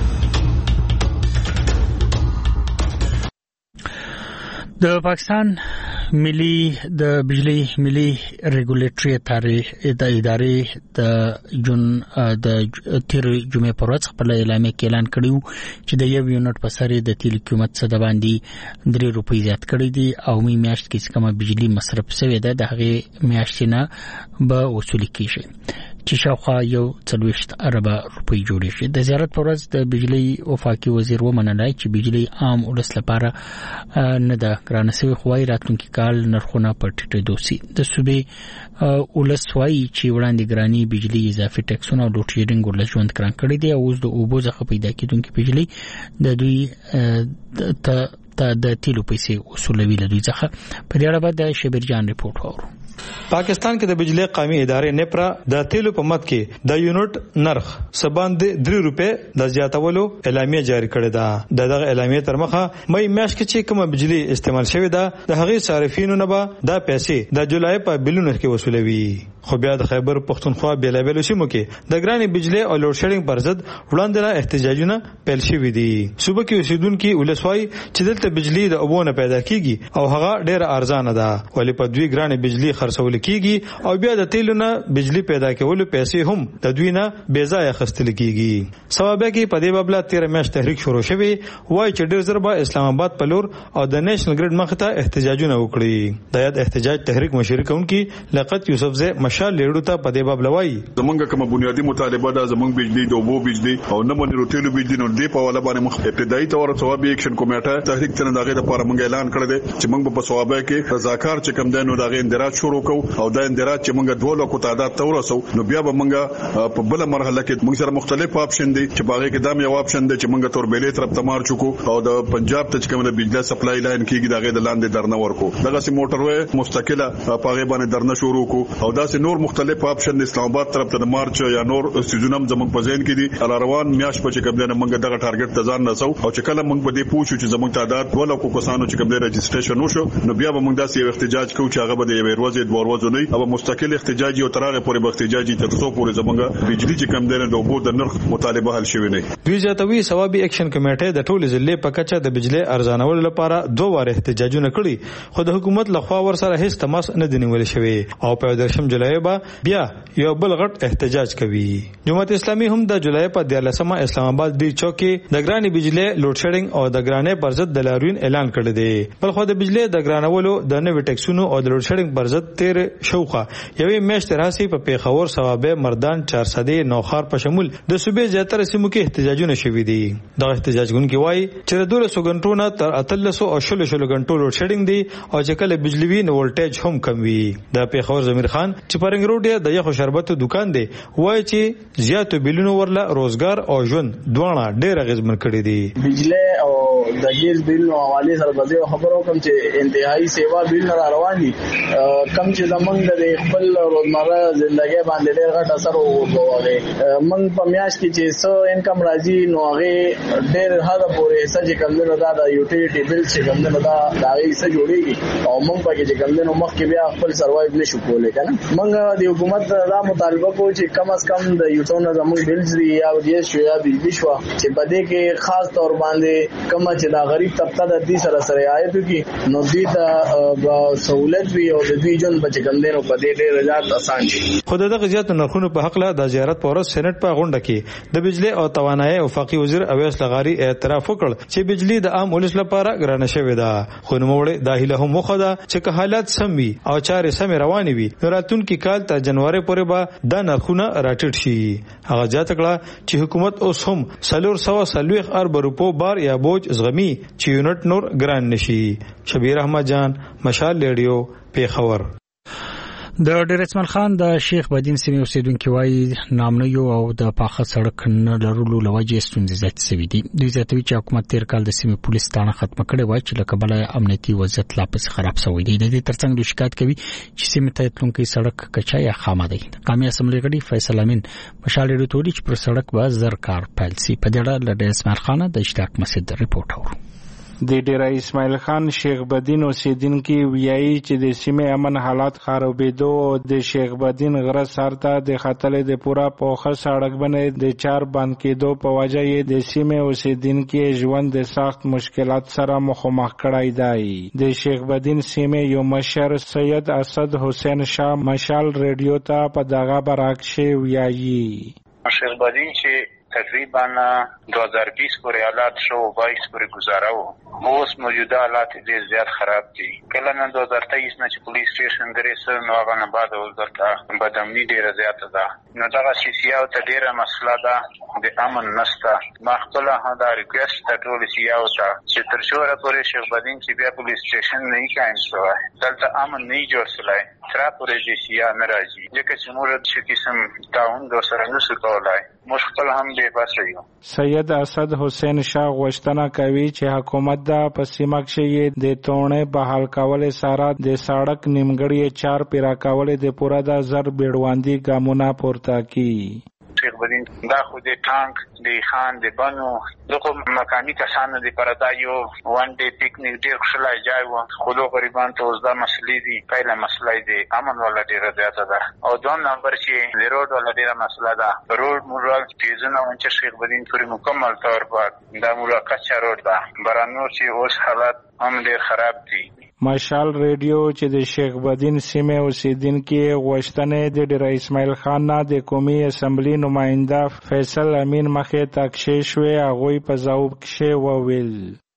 د پاکستان ملي د بجلی ملي ریګولیټري ادارې د جون د تیر جمعې پر ورځ خپل اعلامیه کې اعلان کړیو چې د یو یونټ په سر د تیل قیمت څخه باندې درې روپۍ زیات کړی دي او می میاشت کې کومه بجلی مصرف شوی ده د هغه میاشتې نه به وصول کیږي چې شاوخوا یو څلوېښت اربه روپۍ جوړې شي. د زیارت پر ورځ د بجلی وفاقي وزیر ومنلای چې بجلی عام ولس لپاره نه ده ګرانه شوې خو وايي راتلونکي کال نرخونه په ټیټېدو سي. د صوبې ولس وايي چې وړاندې ګراني بجلی اضافي ټیکسونه او لوډ شیډینګ ولس ژوند ګران کړی دی او اوس د اوبو څخه پیدا کېدونکي بجلی د دوی ته د تیلو پیسې وصولوي له دوی څخه. په دې اړه به د شبیر جان رپورټ واورو. پاکستان کې د بجلی قومي ادارې نیپرا د تیلو په مد کې د یونټ نرخ سباندې درې روپې د زیاتولو اعلامیه جاری کړې ده. د دغه اعلامیه تر مخه مې میاشت کې چې کومه بجلی استعمال شوې ده د هغې صارفینو نه به دا پیسې د جولای په بلونو کې وصولوي. خو بیا د خیبر پختونخوا بیلابیلو سیمو کې د ګرانې بجلی او لوډ شیډینګ پر ضد وړاندې احتجاجونه پیل شوي دي. صوبه کې اوسیدونکي ولسوای چې دلته بجلی د اوبو نه پیدا کیږي او هغه ډیره ارزانه ده ولې په دوی ګرانې بجلی خرڅول کیږي او بیا د تیلو نه بجلی پیدا کولو پیسې هم د دوی نه بې ځایه خستل کیږي. سبب کې په دې بابل تیر میاشت تحریک شروع شوی وای چې ډیر زر به اسلام آباد په لور او د نېشنل ګریډ مخ ته احتجاجونه وکړي. د یاد احتجاج تحریک مشر کونکي لقت یوسف زئی مشال لیړو ته په دې باب لوي زمونږ کوم بنیادی مطالبه ده زمونږ بجلی د اوبو بجلی او نه باندې روتیلو بجلی نو دې په ولا باندې مخ ابتدایي تور ثوابي اکشن کمیټه تحریک تنه دغه لپاره موږ اعلان کړی دی چې موږ په ثوابه کې رضاکار چې کوم دنو دغه اندراج شروع کوو او دا اندراج چې موږ دوه لکو تعداد تورسو نو بیا به موږ په بل مرحله کې موږ سره مختلف اپشن دي چې باغې کې دام یو اپشن دی چې موږ تور بیلې طرف ته مار چوکو او د پنجاب ته کوم د بجلی سپلای لاین کېږي دغه د لاندې درنه ورکو دغه سي موټر وې مستقله پاغه باندې درنه شروع کو او دا سي نور مختلف اپشن اسلام آباد طرف ته مارچ یا نور سيزونم زموږ په ذهن کې دي ال روان میاش په چې کوم دنه موږ دغه ټارګټ ته ځان نسو او چې کله موږ په دې پوښتنه چې زموږ تعداد ټول کو کسانو چې کوم د رجسټریشن وشو نو بیا به موږ داسې یو احتجاج کوو چې هغه به د یو ورځې دوه ورځې نه او مستقل احتجاجي او ترغه پورې به احتجاجي تر څو پورې زموږ بجلی چې کوم دنه د اوبو د نرخ مطالبه حل شوی نه دوی ځاتوي ثوابي اکشن کمیټه د ټولو ضلع په کچه د بجلی ارزانول لپاره دوه واره احتجاجونه کړي خو د حکومت لخوا ور سره هیڅ تماس نه دی نیول شوی او په درشم جولای به بیا یو بل غټ احتجاج کوي جماعت اسلامي هم د جولای په دیارلسمه اسلام آباد ډیر چوکي د ګرانی بجلی لوډ شیډینګ او د ګرانې پر ضد د لاریون اعلان کړی دی بل خو د بجلی د ګرانولو د نوې ټیکسونو او د لوډ شیډینګ پر ضد تیر شوخه یوې میاشتې راسي په پیښور ثوابه مردان چارسدې نوخار په شمول د صوبې زیاتره سیمو کې احتجاجونه شوي دي دا احتجاجونکي وایي چې د دولسو غنټو نه تر اتلسو او شلو شلو غنټو لوډ شیډینګ دی او چې کله بجلی وی نو ولټیج هم کم وي د پیښور زمیر خان چې پرنګ روډ د یخو شربتو دکان دی وایي چې زیاتو بلونو ورله روزګار او ژوند دواړه ډېر اغیزمن کړي دي بجلی او د ګیس بیل نو حواله سره به خبرو کوم چې انتهایی سیوا بیل نه روان دي کم چې زمونږ د خپل روزمره ژوندۍ باندې ډېر غټ اثر وکړي موږ په میاش کې چې سو انکم راځي نو هغه ډېر حد پورې سجه کم نه دا د یوټیلیټي بیل چې کم نه دا دا یې څه جوړيږي او موږ پکې چې کم نه مخ کې بیا خپل سروایو نشو کولای کنه موږ د حکومت دا مطالبه کوو چې کم از کم د یوټونه زموږ بیلز دی یا د شو یا بجلی شو چې په دې کې خاص طور باندې کم چې دا غریب طبقه د دې سره سره آیت کی نو دې ته سہولت وی او د دې جون بچ کم دینو په دې ډېر رضات آسان شي خو دغه زیات نرخونو په حق له د زیارت پورس سېنات په غونډه کې د بجلی او توانایي او وفاقي وزیر اویس لغاری اعتراف وکړ چې بجلی د عام ولس لپاره ګرانه شوې ده خو نو وړي داخله هم مخه ده چې که حالات سم وي او چارې سم روانې وي نو راتلونکي کال تر جنوري پورې به دا نرخونه راټیټ شي هغه ځات کړه چې حکومت اوس هم سلور سوا سلويخ ارب روپو بار یا بوج زغمی چې یونټ نور ګران نشي شبیر احمد جان مشال ریډیو پیښور د ډیر اسماعیل خان د شیخ بدین سیمې اوسیدونکو وایي نامنیو او د پاخه سړک نه لرلو لوجې ستونزې زیات شوې دي دوی زیاتوي چې حکومت تیر کال د سیمې پولیس تانه ختم کړي وای چې لکه بل امنیتي وضعیت لا پس خراب شوی دی د دې ترڅنګ د شکایت کوي چې سیمې ته تلونکي سړک کچا یا خامه دی قومي اسمبلی غړي فیصل امین مشال ډیرو ټولي چې پر سړک به زر کار پیل سي په دې اړه د اسماعیل خان د اشتراک مسجد ریپورت اورو د ډیره اسماعیل خان شیخ بدین اوسیدونکو ویایي چې د سیمې امن حالات خرابېدو او د شیخ بدین غره سرته د خطر د پورا پوخه سړک باندې د چار بند کېدو په وجه یې د سیمې اوسیدونکو ژوند د سخت مشکلات سره مخامخ کړای دی د شیخ بدین سیمې یو مشر سید اسد حسین شاه مشال ریډیو ته په دغه برعکس ویایي شیخ بدین چې تقریبا دو ہزار بیس پورې حالات شو بائیس پورې گزاره اوس موجوده حالات ډېر زیات خراب دي کله نه دو هزار تیئیس نه چې پولیس سټیشن درې سره نو هغه نه بعد ولدته بدامني ډېره زیاته ده نو دغه سیاسیو ته ډېره مسله ده د امن نشته ما خپل دا ریکوست ته ټول سیاسیو ته چې تر څو پورې شیخ بدین چې بیا پولیس سټیشن نه قائم شوی دلته امن نه جوړ شوی تر پورې چې سیا نه راځي ځکه چې موږ چې قسم تعاون د سره نشو کولای موږ خپل هم دې پاسه یو سید اسد حسین شاه غوښتنه کوي چې حکومت دا په سیمه کې د تونې بحال کول سره د سړک نیمګړی چار پیرا کول د پورا د زر بیړواندی ګامونه پورته کی شیخ بدین دا خو د ټانک د خان د بنو دغه مکاني کسانو د پردا یو وان ډے پکنیک ډیر خوشاله ځای و خو د غریبان ته اوس دا مسلې دي پهله مسله دی امن ولا ډیره زیاته ده او دوم نمبر چې د روډ ولا ډیره مسله ده روډ مورال تیزونه چې شیخ بدین پوری مکمل طور پر دا ملاقات روډ ده برانور چې اوس حالات هم ډیر خراب دي مشال ریډیو چې د شیخ بدین سیمه اوسیدونکو غوښتنې د ډیر اسماعیل خان نه د قومي اسمبلی نماینده فیصل امین مخه تکشې شوې هغه په ځواب کې وویل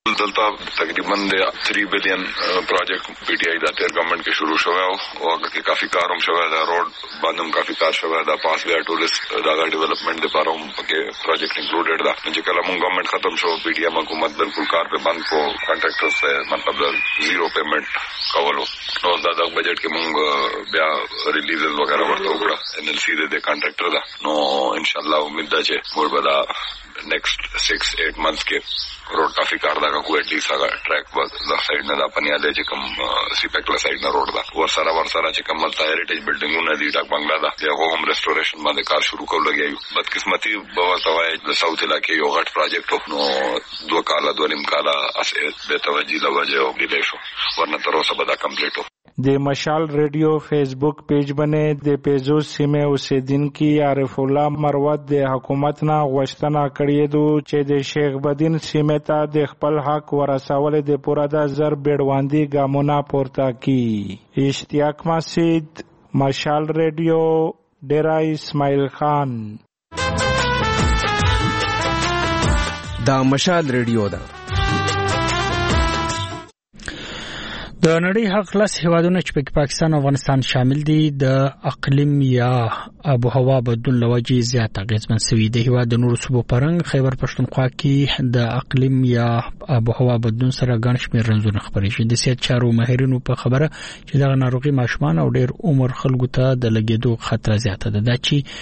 دلته تقریبا د تین بلین پروجیکټ پی ټی آی د تیر ګورنمنت کې شروع شوی او هغه کې کافي کار هم شوی دا روډ باندې کافي کار شوی دا پاس وی ټورست دا ډیولپمنٹ لپاره هم کې پروجیکټ انکلوډډ دا چې کله موږ ګورنمنت ختم شو پی ټی ایم حکومت بالکل کار په بند کو کانټراکټر سے مطلب زیرو پیمنٹ کولو نو دا د بجټ کې موږ بیا ریلیز وغیرہ ورته وکړه ان ال سی د کانټراکټر دا نو ان شاء الله امید ده چې موږ به دا نیکسٹ سکس ایٹ منتھس کې روډ کافي کار دا کو اټ لیست هغه ټریک ورک دا سایډ نه دا پنیاله چې کوم سی پیکلا سایډ نه روډ دا ور سره ور سره چې کوم ملتا هریټیج بلډینګونه دي ډاک بنگلا دا هغه هم ریسټوریشن باندې کار شروع کول لګیو بدقسمتي به توای د ساوث علاقې یو غټ پروجیکټ نو دوه کاله دوه نیم کاله اسه به توجه لوجه او ډیلی شو ورنه تر اوسه به دا کمپلیټ د مشال ریډیو فیسبوک پیج باندې د پیجو سیمه اوسیدونکو عارف الله مروت د حکومت نه غوښتنه کړې ده چې د شیخ بدین سیمه ته د خپل حق ورسول د پوره د زر بیړواندي ګامونه پورته کړي. اشتیاق مسجد، مشال ریډیو، ډیرا اسماعیل خان. دا مشال ریډیو ده. د نړۍ حق لاس هیوادونه چې په پاکستان او افغانستان شامل دي د اقلیم یا آب و هوا بدلون لوجې زیات اغیزمن شوي. د هیواد د نورو صوبو پرنګ خیبر پښتونخوا کې د اقلیم یا آب و هوا بدلون سره ګڼ شمېر رنځونه خپرې شي. د صحت چارو ماهرینو په خبره چې دغه ناروغي ماشومان او ډېر عمر خلکو ته د لګېدو خطر زیاته ده. دا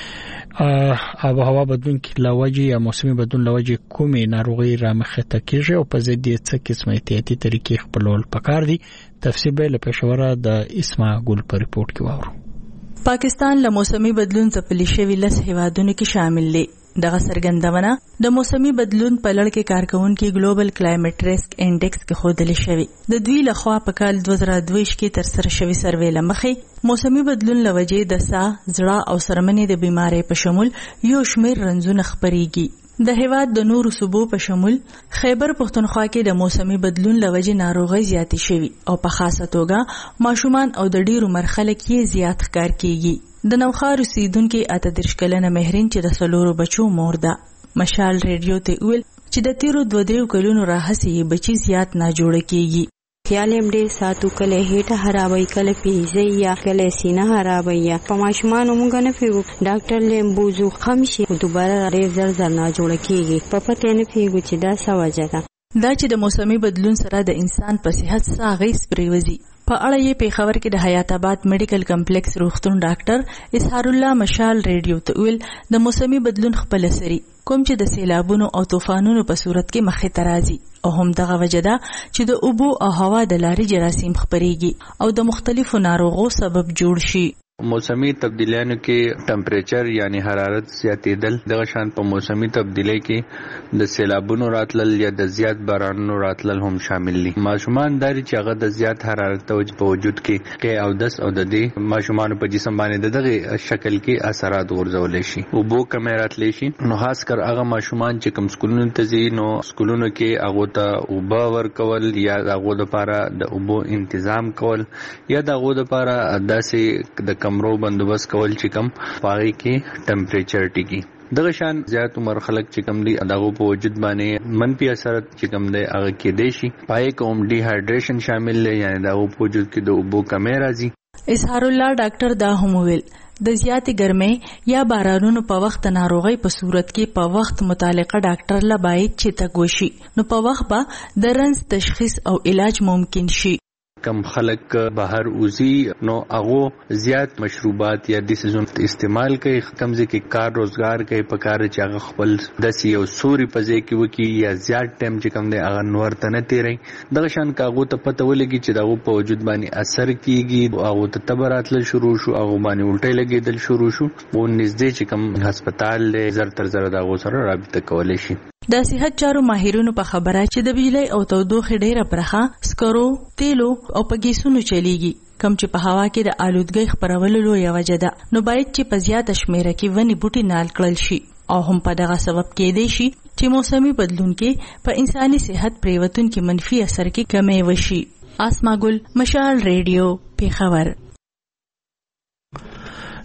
چې آب و هوا بدلون کې لوجې یا موسمي بدلون لوجې کومې ناروغي رامخته کیږي او په ضد یې څه قسمه احتیاطي طریقې خپلول پکار دي. تفصیل به له پېښوره د اسما ګل په ریپورت کې واورو. پاکستان له موسمي بدلون څخه پلیشوي لس هیوادونو کې شامل دي. دغه سرګندونه د موسمي بدلون په لړ کې کارکونکو ګلوبل کلایمټ ریسک انډیکس کې خوندل شوی. د دوی لخوا په کال دوه زره دوه کې تر سره شوی سروې لمخې موسمي بدلون لوجې د ساه، زړه او سرمنې د بیماری په شمول یو شمېر رنځونه خپريږي. د هیواد د نورو صوبو په شمول خیبر پښتونخوا کې د موسمي بدلون لوجې ناروغي زیاتې شوي او په خاصه توګه ماشومان او د ډیرو مرخله کې زیات ښکار کیږي. د نوخار اوسیدونکو اته دېرش کلنه مهرین چې د سلورو بچو مور ده مشال ریډیو ته ویل چې د تیرو دوه دریو کلونو راهسي بچي زیات نه جوړ کیږي. خیال هم ډېر ساتو، کله هیټه خرابوي، کله پیزه یا کله سینه خرابوي. په ماشومان موږ نه پیو ډاکټر لیم بوزو خمشي دوباره ډېر زر زر نه جوړ کیږي. په پته نه پیو چې دا څه وجه ده. دا چې د موسمي بدلون سره د انسان په صحت ساغیس پریوزي. په اړه یې پیښور کې د حیات آباد میډیکل کمپلیکس روغتون ډاکټر اسحار الله مشال ریډیو ته ویل د موسمي بدلون خپل سری کوم چې د سیلابونو او طوفانونو په صورت کې مخې ته راځي او هم دغه وجه ده چې د اوبو او هوا د لارې جراثیم خپريږي او د مختلفو ناروغو سبب جوړ شي. موسمی تبدیلیانو کې ټمپریچر یعنی حرارت زیاتېدل دغه شان په موسمی تبدیلی کې د سیلابونو راتلل یا د زیات بارانونو راتلل هم شامل دي. ماشومان داري چې هغه د زیات حرارت په وجود کې کې او دس او د دې ماشومان په جسم باندې دغه شکل کې اثرات ورزول شي او بو کمیرات لشي. نو خاص کر هغه ماشومان چې کوم سکولونو ته ځي نو سکولونو کې هغه ته اوبه ورکول یا هغه لپاره د اوبو تنظیم کول یا هغه لپاره داسې د کمرو بندوبست کول چې کم پاغي کې ټمپریچر ټیکی. دغه شان زیات عمر خلک چې کم دي دغه په وجود باندې منفي اثر چې کم دی هغه کې دی شي. پای کوم ډي هایډریشن شامل دی یعنی دغه په وجود کې د اوبو کمی راځي. اسحار الله ډاکټر دا هم ویل د زیاتې ګرمۍ یا بارانونو په وخت ناروغي په صورت کې په وخت متعلقه ډاکټر لا باید چې تګوشي نو په وخت به د رنځ تشخیص او علاج ممکن شي. کم خلک بهر اوزی نو هغه زیات مشروبات یا د سيزون استعمال کوي، کم ځکه کار روزګار کوي په کار چې هغه خپل د سیو سوري په ځای کې وکي یا زیات ټایم چې کم دی هغه نور ته نه تیری. دغه شان کاغو ته پته ولګي چې دغه په وجود باندې اثر کیږي او هغه ته تبراتل شروع شو هغه باندې الټي لګیدل شروع شو او نږدې چې کم هسپتال له زر تر زر دغه سره رابطه کولای شي. د صحت چارو ماهرینو په خبره چې د بجلی او تودوخې ډیره برخه سکرو، تیلو او په ګیسونو چلیږي کم چې په هوا کې د آلودګۍ خپرولو لویه وجه ده. نو باید چې په زیاته شمیره کې ونې بوټي نال کړل شي او هم په دغه سبب کې دی شي چې موسمي بدلون کې په انساني صحت پریوتون کې منفي اثر کې کمی وشي. اسما ګل، مشال ریډیو، پیښور.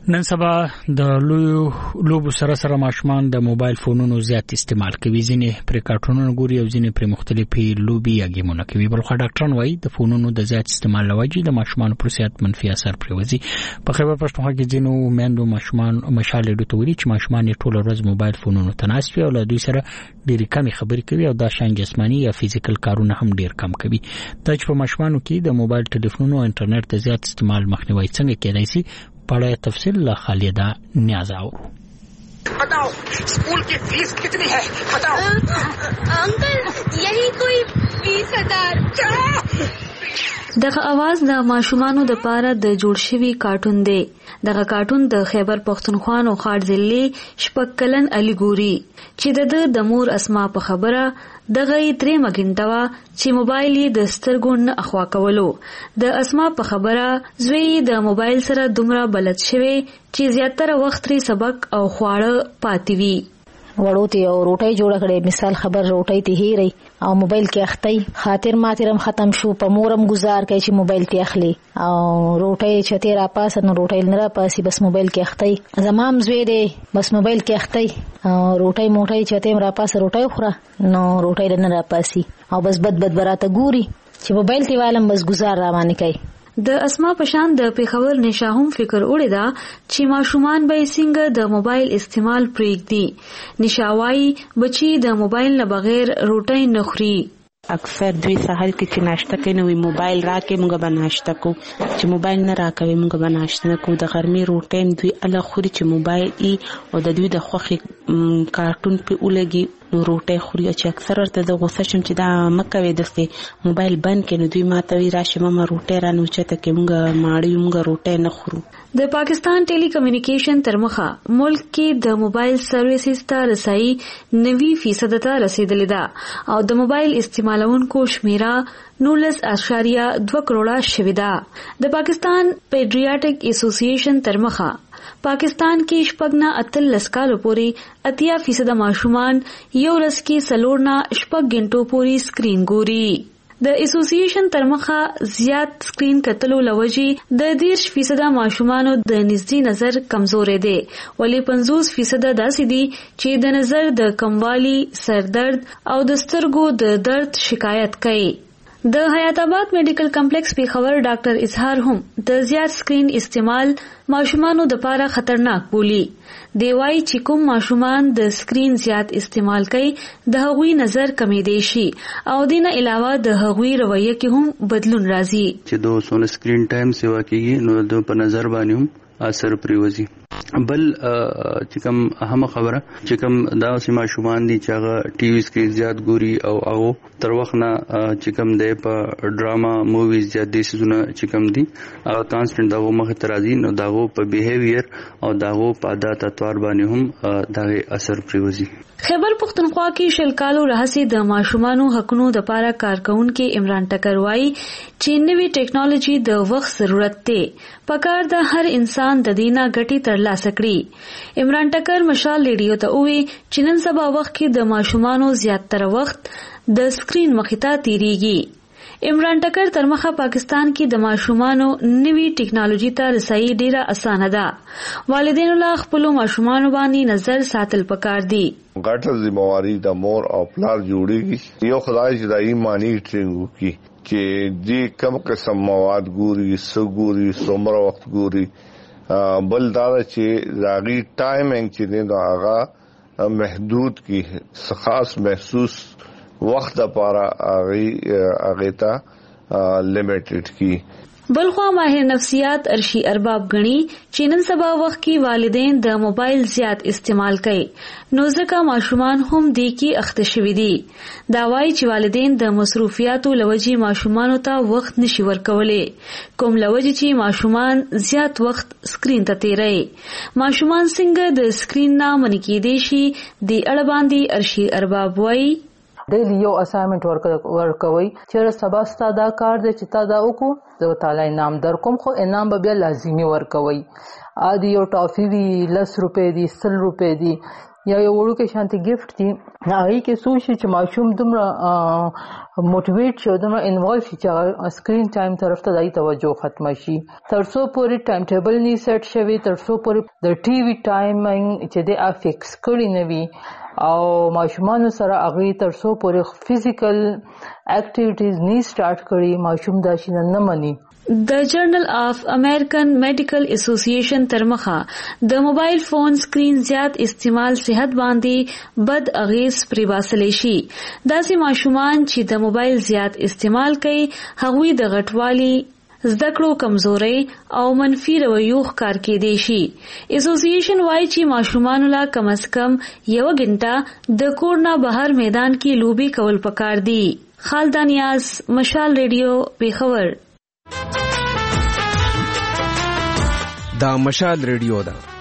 نن سبا د لوبو سره سره ماشومان د موبایل فونونو زیات استعمال کوي. ځینې پر کارټونونو ګوري او ځینې پر مختلفې لوبي یا گیمونه کوي. بل خو ډاکټران وایي د فونونو د زیات استعمال لوجې د ماشومان پر صحت منفي اثر پروزي. په خیبر پښتونخوا کې ځینو میندو ماشومان مشال ډو توري چې ماشومان ټول ورځ موبایل فونونو تناسب او له دوی سره ډېری کم خبرې کوي او دا شان جسمانی یا فزیکل کارونه هم ډېر کم کوي. دا چې په ماشومانو کې د موبایل ټلیفونونو او انټرنیټ د زیات استعمال مخنیوي څنګه کېدای شي बड़ा तफसील ला खालिदा न्याज़ाओ. बताओ स्कूल की फीस कितनी है बताओ. अंकल यही कोई बीस हजार. دغه आवाज د ماشومانو د پاره د جوړ شوی کارټون دی. دغه کارټون د خیبر پښتونخوا او خاړ ضلع شپږ کلن علي ګوري چې د د مور اسما په خبره دغه درې مګنټوا چې موبایل یې د سترګو نه اخوا کولو. د اسما په خبره زوی د موبایل سره دومره بلد شوی چې زیاتره وخت لري سبق او خواړه پاتې وي. وړو ته او روټي جوړ کړي مثال خبر روټي ته هېري او موبایل کې اخته خاطر ماترم ختم شو په مورم گزار کوي چې موبایل ته اخلي او روټي چته را پاس نو روټي نه را پاسي بس موبایل کې اخته زمام زوی دی بس موبایل کې اخته او روټي موټي چته را پاس روټي خوره نو روټي نه را پاسي او بس بد بد براته ګوري چې موبایل ته والم بس گزار روانه کوي. د اسما پشان د پیښور نشاهم فکر وړي دا چې ماشومان به څنګه د موبایل استعمال پرېږدي. نشاوای بچي د موبایل نه بغیر روټي نه خوري. اکثر دوی سحر کې چې ناشته کوي نو موبایل راکې موږ به ناشته کو چې موبایل نه راکوي موږ به ناشته نه کو. د غرمې روټین دوی الله خوري چې موبایل ای او د دوی د خوخي کارټون په ولګي نو روټي خوري چې اکثر ورته د غوسه شم چې دا مکوي دسته موبایل بند کړي نو دوی ماته وی راشي ماما روټي را نو چته کې موږ ماړی موږ روټي نه خورو. د پاکستان ټیلی کمیونیکیشن تر مخه ملک کې د موبایل سرویسز ته رسایي نوي فیصد ته رسیدلې ده او د موبایل استعمالونکو شمیره نولس اشاریه دوه کروڑه شوې ده. د پاکستان پیډریاټک اسوسییشن تر مخه پاکستان کې شپږ نه اتلس کالو پورې اتیا فیصد ماشومان یو ورځ کې څلور نه شپږ غنټو پورې سکرین ګوري. د اسوسییشن تر مخه زیات سکرین کتلو لوجي د دیرش فیصد ماشومانو د نږدې نظر کمزورې دي ولې پنځوس فیصد داسې دي چې د نظر د کموالي سردرد او د سترګو د درد شکایت کوي. د حیات آباد میډیکل کمپلیکس پیښور ډاکټر اظهار هم د زیات سکرین استعمال ماشومانو د پاره خطرناک بولی. دی وايي چې کوم ماشومان د سکرین زیات استعمال کوي د هغوی نظر کمېدای شي او دینه علاوه د هغوی رویه کې هم بدلون راځي. چې دو سونه سکرین ټایم سیوا کیږي نو د په نظر باندې هم اثر پریوزي. بل چې کوم اهم خبره چې کوم دا سیمه شومان دي چې هغه ټي وي سکرین زیات ګوري او هغه تر وخت نه چې کوم دی په ډراما موویز زیات دي سونه چې کوم دي هغه کانسټنټ دغه مخ ترازی نو دغه په بیهیویر او دغه په عادت اتوار باندې هم دغه اثر پریوزي. خیبر پختونخوا کې شل کالو راهسي د ماشومانو حقونو د پاره کارکونکو عمران ټکر وایي چې نوې ټیکنالوژي د وخت ضرورت دی پکار د هر انسان د دینه ګټي ترلاسه کړي. عمران ټکر مشال ریډیو ته وی چې نن سبا وخت کې د ماشومانو زیاتره وخت د سکرین مخې ته تیریږي. عمران ټکر تر مخه پاکستان کې د ماشومانو نوي ټیکنالوژي ته رسایي ډیره اسانه ده. والدینو لا خپل ماشومان باندې نظر ساتل پکار دي. غټه ذمہواری د مور او پلار جوړیږي. یو خدای چې د ایمانی ټرینګ وکي چې دې کم قسم مواد ګوري سګوري څومره وخت ګوري. بل دا چې راغي ټایمینګ چې دا هغه محدود کی خاص محسوس وخت لپاره هغه هغه ته لیمیټډ کی. بلخوا ماهر نفسیات ارشی ارباب غنی چې نن سبا وخت کې والدین د موبایل زیات استعمال کوي نو ځکه ماشومان هم دی کې اخته شوي دي. دا وایي چې والدین د مصروفیاتو لوجې ماشومانو ته وخت نشي ورکولی کوم لوجې چې ماشومان زیات وخت سکرین ته تیروي. ماشومان څنګه د سکرین نه منع کېدای شي د اړه باندې ارشی ارباب وایي ډیلی یو اسایمنت ورکوي چې سبا ستا دا کار دی چې تا دا وکړو زه تعالی انعام در کوم خو انعام به بیا لازمي ورکوي. ادي یو ټافي وی لس روپے دي سل روپے دي یا یو وړوکی شانتي ګفت دی هغه کې سوچ چې ماشوم دومره موټیویټ شي دومره انوالو شي چې سکرین ټایم طرف ته دای توجه ختم شي تر څو پورې ټایم ټیبل نه سیټ شوی تر څو پورې د ټي وي ټایمینګ چې د افیکس کړی نه وي او ماشومان سره هغه تر څو پورې فزیکل اکټیویټیز نه سٹارټ کړي ماشوم دا شي نه مني. د جرنل اف امریکن میډیکل اسوسییشن ترمخه د موبایل فون سکرین زیات استعمال صحت باندې بد اغیز پرې باسلی شي. داسې ماشومان چې د موبایل زیات استعمال کوي هغوی د غټوالي زده کړو کمزوري او منفي رویو ښکار کېدی شي. اسوسییشن وايي چې ماشومان لا کم از کم یو غنټه د کور نه بهر میدان کې لوبي کول پکار دي. خالد نیاز، مشال ریډیو، پیښور. دا مشال ریډیو ده.